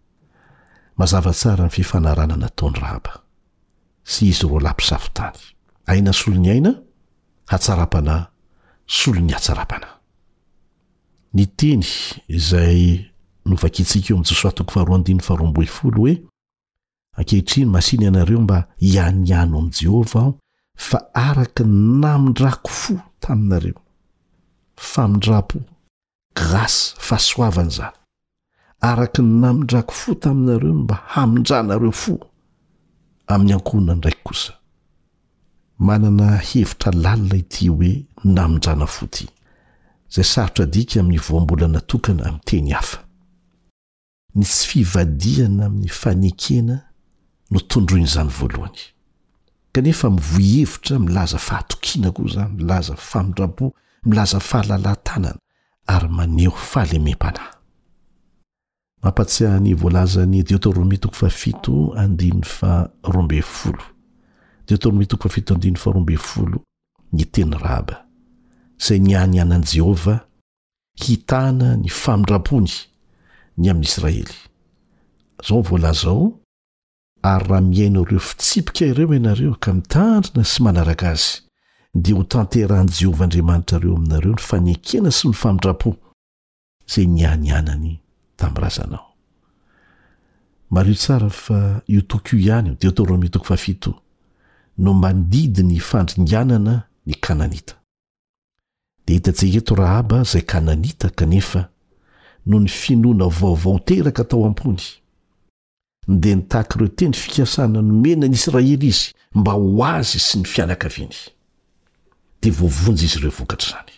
Mazava tsara ny fifanarana nataony Rahaba sy izy roa lampisafitany. Aina solony aina, hatsara-panahy solony hatsara-panahy. Ny teny izay novakitsika eo amin'ny Josoa toko faharoa andiny faharoa amby folo hoe ankehitriny masiny ianareo mba hianiano amin'ny Jehovah aho fa araka ny namindrako fo taminareo. Famindrapo, grâce, fahasoavana zany. Araka ny namindrako fo taminareo mba hamindranareo fo amin'ny ankonina ndraiky kosa. Manana hevitra lalina ity hoe namindrana fo ity, zay sarotra dika amin'ny voambola natokana amin'ny teny hafa. Ny tsy fivadiana amin'ny fanekena no tondroiny zany voalohany. Kanefa mivoy hevitra milaza fahatokiana koa zany, milaza famindrapo, milaza fahalala-tanana ary maneho fahalemem-panahy. Mampatsiahy ny voalazany Deutéronomie toko fahafito andiny faharoa amby folo. Deutéronomie toko fahafito andiny faharoa amby folo ny teny Rahaba zay niany anan Jehovah hitana ny famindrapony ny amin'ny Israely. Zao voalaza ao, ary raha miaino ireo fitsipika ireo ianareo ka mitandrina sy manaraka azy dia ho tanterahany Jehovah Andriamanitra reo aminareo ny fanekena sy ny famindrapo zay niany anany tamin'ny razanao. Mario tsara fa io toko io ihany Deutéronomie toko fahafito no mandidy ny fandringanana ny Kananita. Dia hitantsika eto Rahaba zay Kananita kanefa no ny finoana vaovao teraka tao am-pony. Dia nitaky ireo teny fikasana nomena ny Israely izy mba ho azy sy ny fianakaviany. Dia voavonjy izy ireo vokatra zany.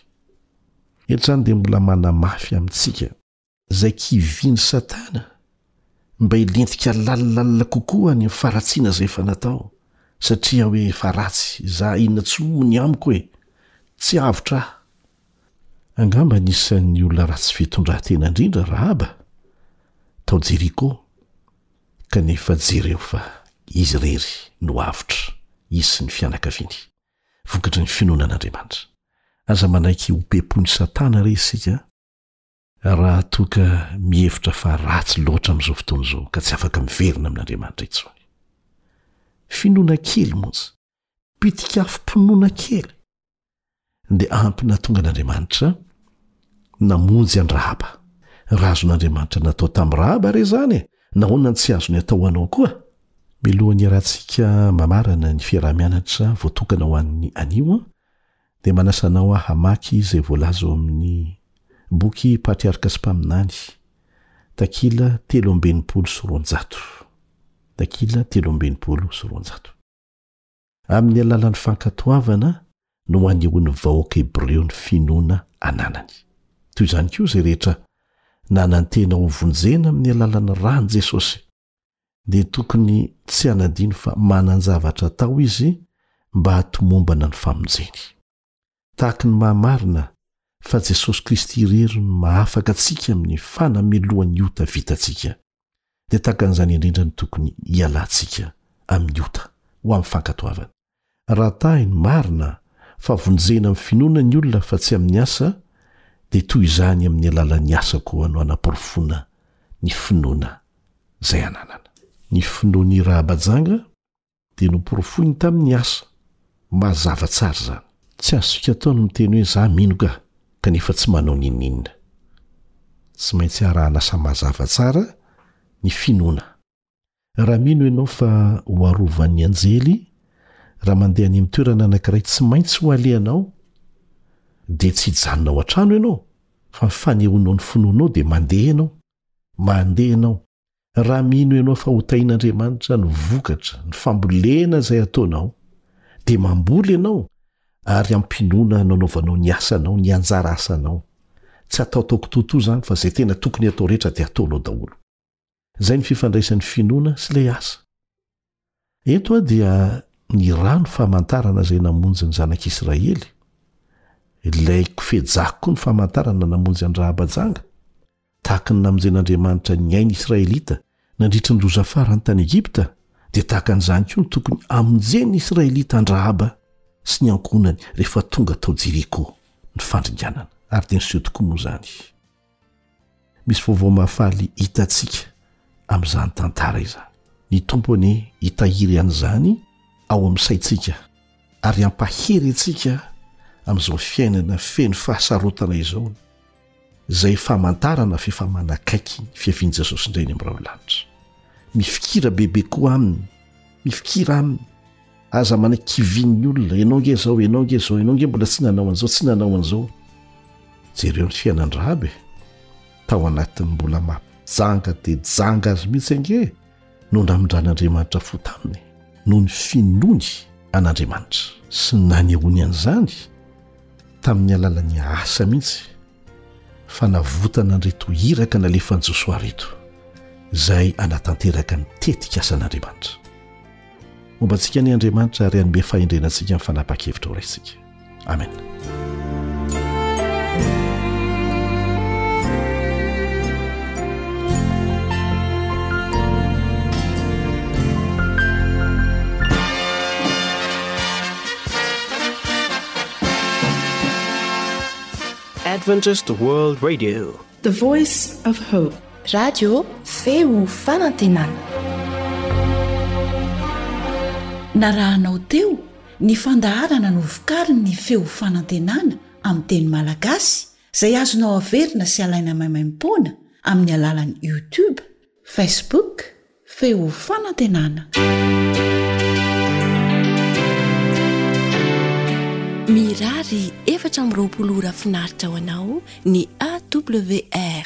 Eto zany dia mbola manamafy amintsika zay kiviany Satana mba hilentika lalalalala kokoa ny faratsiana zay efa natao, satria hoe efa ratsy za inona tsy mony amiko hoe tsy avotra aho. Angamba nisan'ny olona ratsy fitondratena indrindra Rahaba tao Jeriko, kanefa jereo fa izy rery no avotra izy sy ny fianakaviany vokatry ny finoanan'Andriamanitra. Aza manaiky ho pepony Satana re isika raha toka mihevitra fa ratsy loatra amin'izao fotoana izao ka tsy afaka miverina amin'Andriamanitra intsony. Finoana kely monja, pitikafim-pinoana kely dia ampy natonga an'Andriamanitra namonjy an Rahaba. Raha azon'Andriamanitra natao tamin'ny Rahaba re zany, nahoana tsy azony atao anao koa? Milohan'ny rahantsika mamarana ny fiarah-mianatra voatokana ho an'ny anio dia manasanao aho hamaky izay voalaza ao amin'ny boky Patriarika sy Mpaminany, takila telo ambinipolo sy roanjato. Takila telo ambinipolo sy roanjato. Amin'ny alalan'ny fankatoavana no anehoan'ny vahoaka Hebreo ny finoana ananany. Toy izany koa izay rehetra nanantena ho vonjena amin'ny alalan'ny rany Jesosy, dia tokony tsy hanadino fa manan-javatra tao izy mba hatomombana ny famonjeny. Tahaka ny mahamarina fa Jesosy Kristy irery no mahafaka antsika amin'ny fanamelohan'ny ota vitantsika, dia tahaka an'izany indrindra ny tokony hialantsika amin'ny ota ho amin'ny fankatoavana. Raha tahay ny marina fa vonjena amin'ny finoana ny olona fa tsy amin'ny asa, dia toy izany amin'ny alalan'ny asa koa no hanaporofona ny finoana zay ananana. Ny finoany Rahabajanga dia noporofoiny tamin'ny asa, mazava tsara zany. Tsy azosika ataony miteny hoe za mino ka kanefa tsy manao ninninna. Tsy maintsy arahana sa mazava tsara ny finoana. Raha mino ianao fa ho arovan'ny anjely, raha mandeha any amin'ny toerana anankiray tsy maintsy ho alehanao, dia tsy hijanona ao an-trano ianao, fa fanehoanao ny finoanao dia mandeha ianao, mandeha ianao raha mino ianao fa hotain'andriamanitra ny vokatra ny fambolena izay ataonao dia mamboly ianao ary ampinoana nanaovanao ny asanao ny anjara asanao tsy ataotaoko totoa izany fa izay tena tokony atao rehetra dia ataonao daholo. Izay ny fifandraisan'ny finoana sy ilay asa. Eto a dia ny rano famantarana izay namonjy ny zanak'Israely. Ilay kofejako koa ny famantarana namonjy any Rahabajanga. Tahaka ny namonjen'Andriamanitra ny ainy Israelita nandritry ny loza farany tany Egipta, dia tahaka an'izany koa ny tokony amonjen'ny Israelita any Rahaba sy ny ankonany rehefa tonga tao Jeriko ny fandringanana. Ary dia niseho tokoa moa izany. Misy vaovao mahafaly hitantsika amin'izany tantara izany. Ny tompony hitahiry an'izany ao amin'ny saintsika ary hampahery antsika amin'izao fiainana feno fahasarotana izao izay famantarana fifamanakaiky ny fiavian'i Jesosy indray ny amin'irao lanitra. Mifikira bebe koa aminy, mifikira aminy. Aza manakivin'ny olona, ianao nge zao, ianao nge zao, ianao nge mbola tsy nanao an'izao, tsy nanao an'izao. Jereo ny fiainan'ny Rahaba tao anatin'ny mbola mapijanga dia janga azy mihitsy ange no namindran'Andriamanitra fo taminy no ny finoany an'Andriamanitra sy nanehoany an'izany tamin'ny alalan'ny asa mihitsy fa navotana an'ireto iraka nalefany Josoa reto izay anatanteraka ny tetika asan'Andriamanitra. Momba antsika ny Andriamanitra ary hanome fahendrenantsika amin'ny fanapa-kevitra ho raisika. Amen. Adventist World Radio, the voice of hope. Radio feo fanantenana. Narahanao teo ny fandaharana no vokariny ny feo fanantenana amin'ny teny malagasy izay azonao averina sy alaina maimaim-poana amin'ny alalan'ny YouTube, Facebook, feo fanantenana. Mirary efatra amby roapolo ora finaritra ho anao ny A W R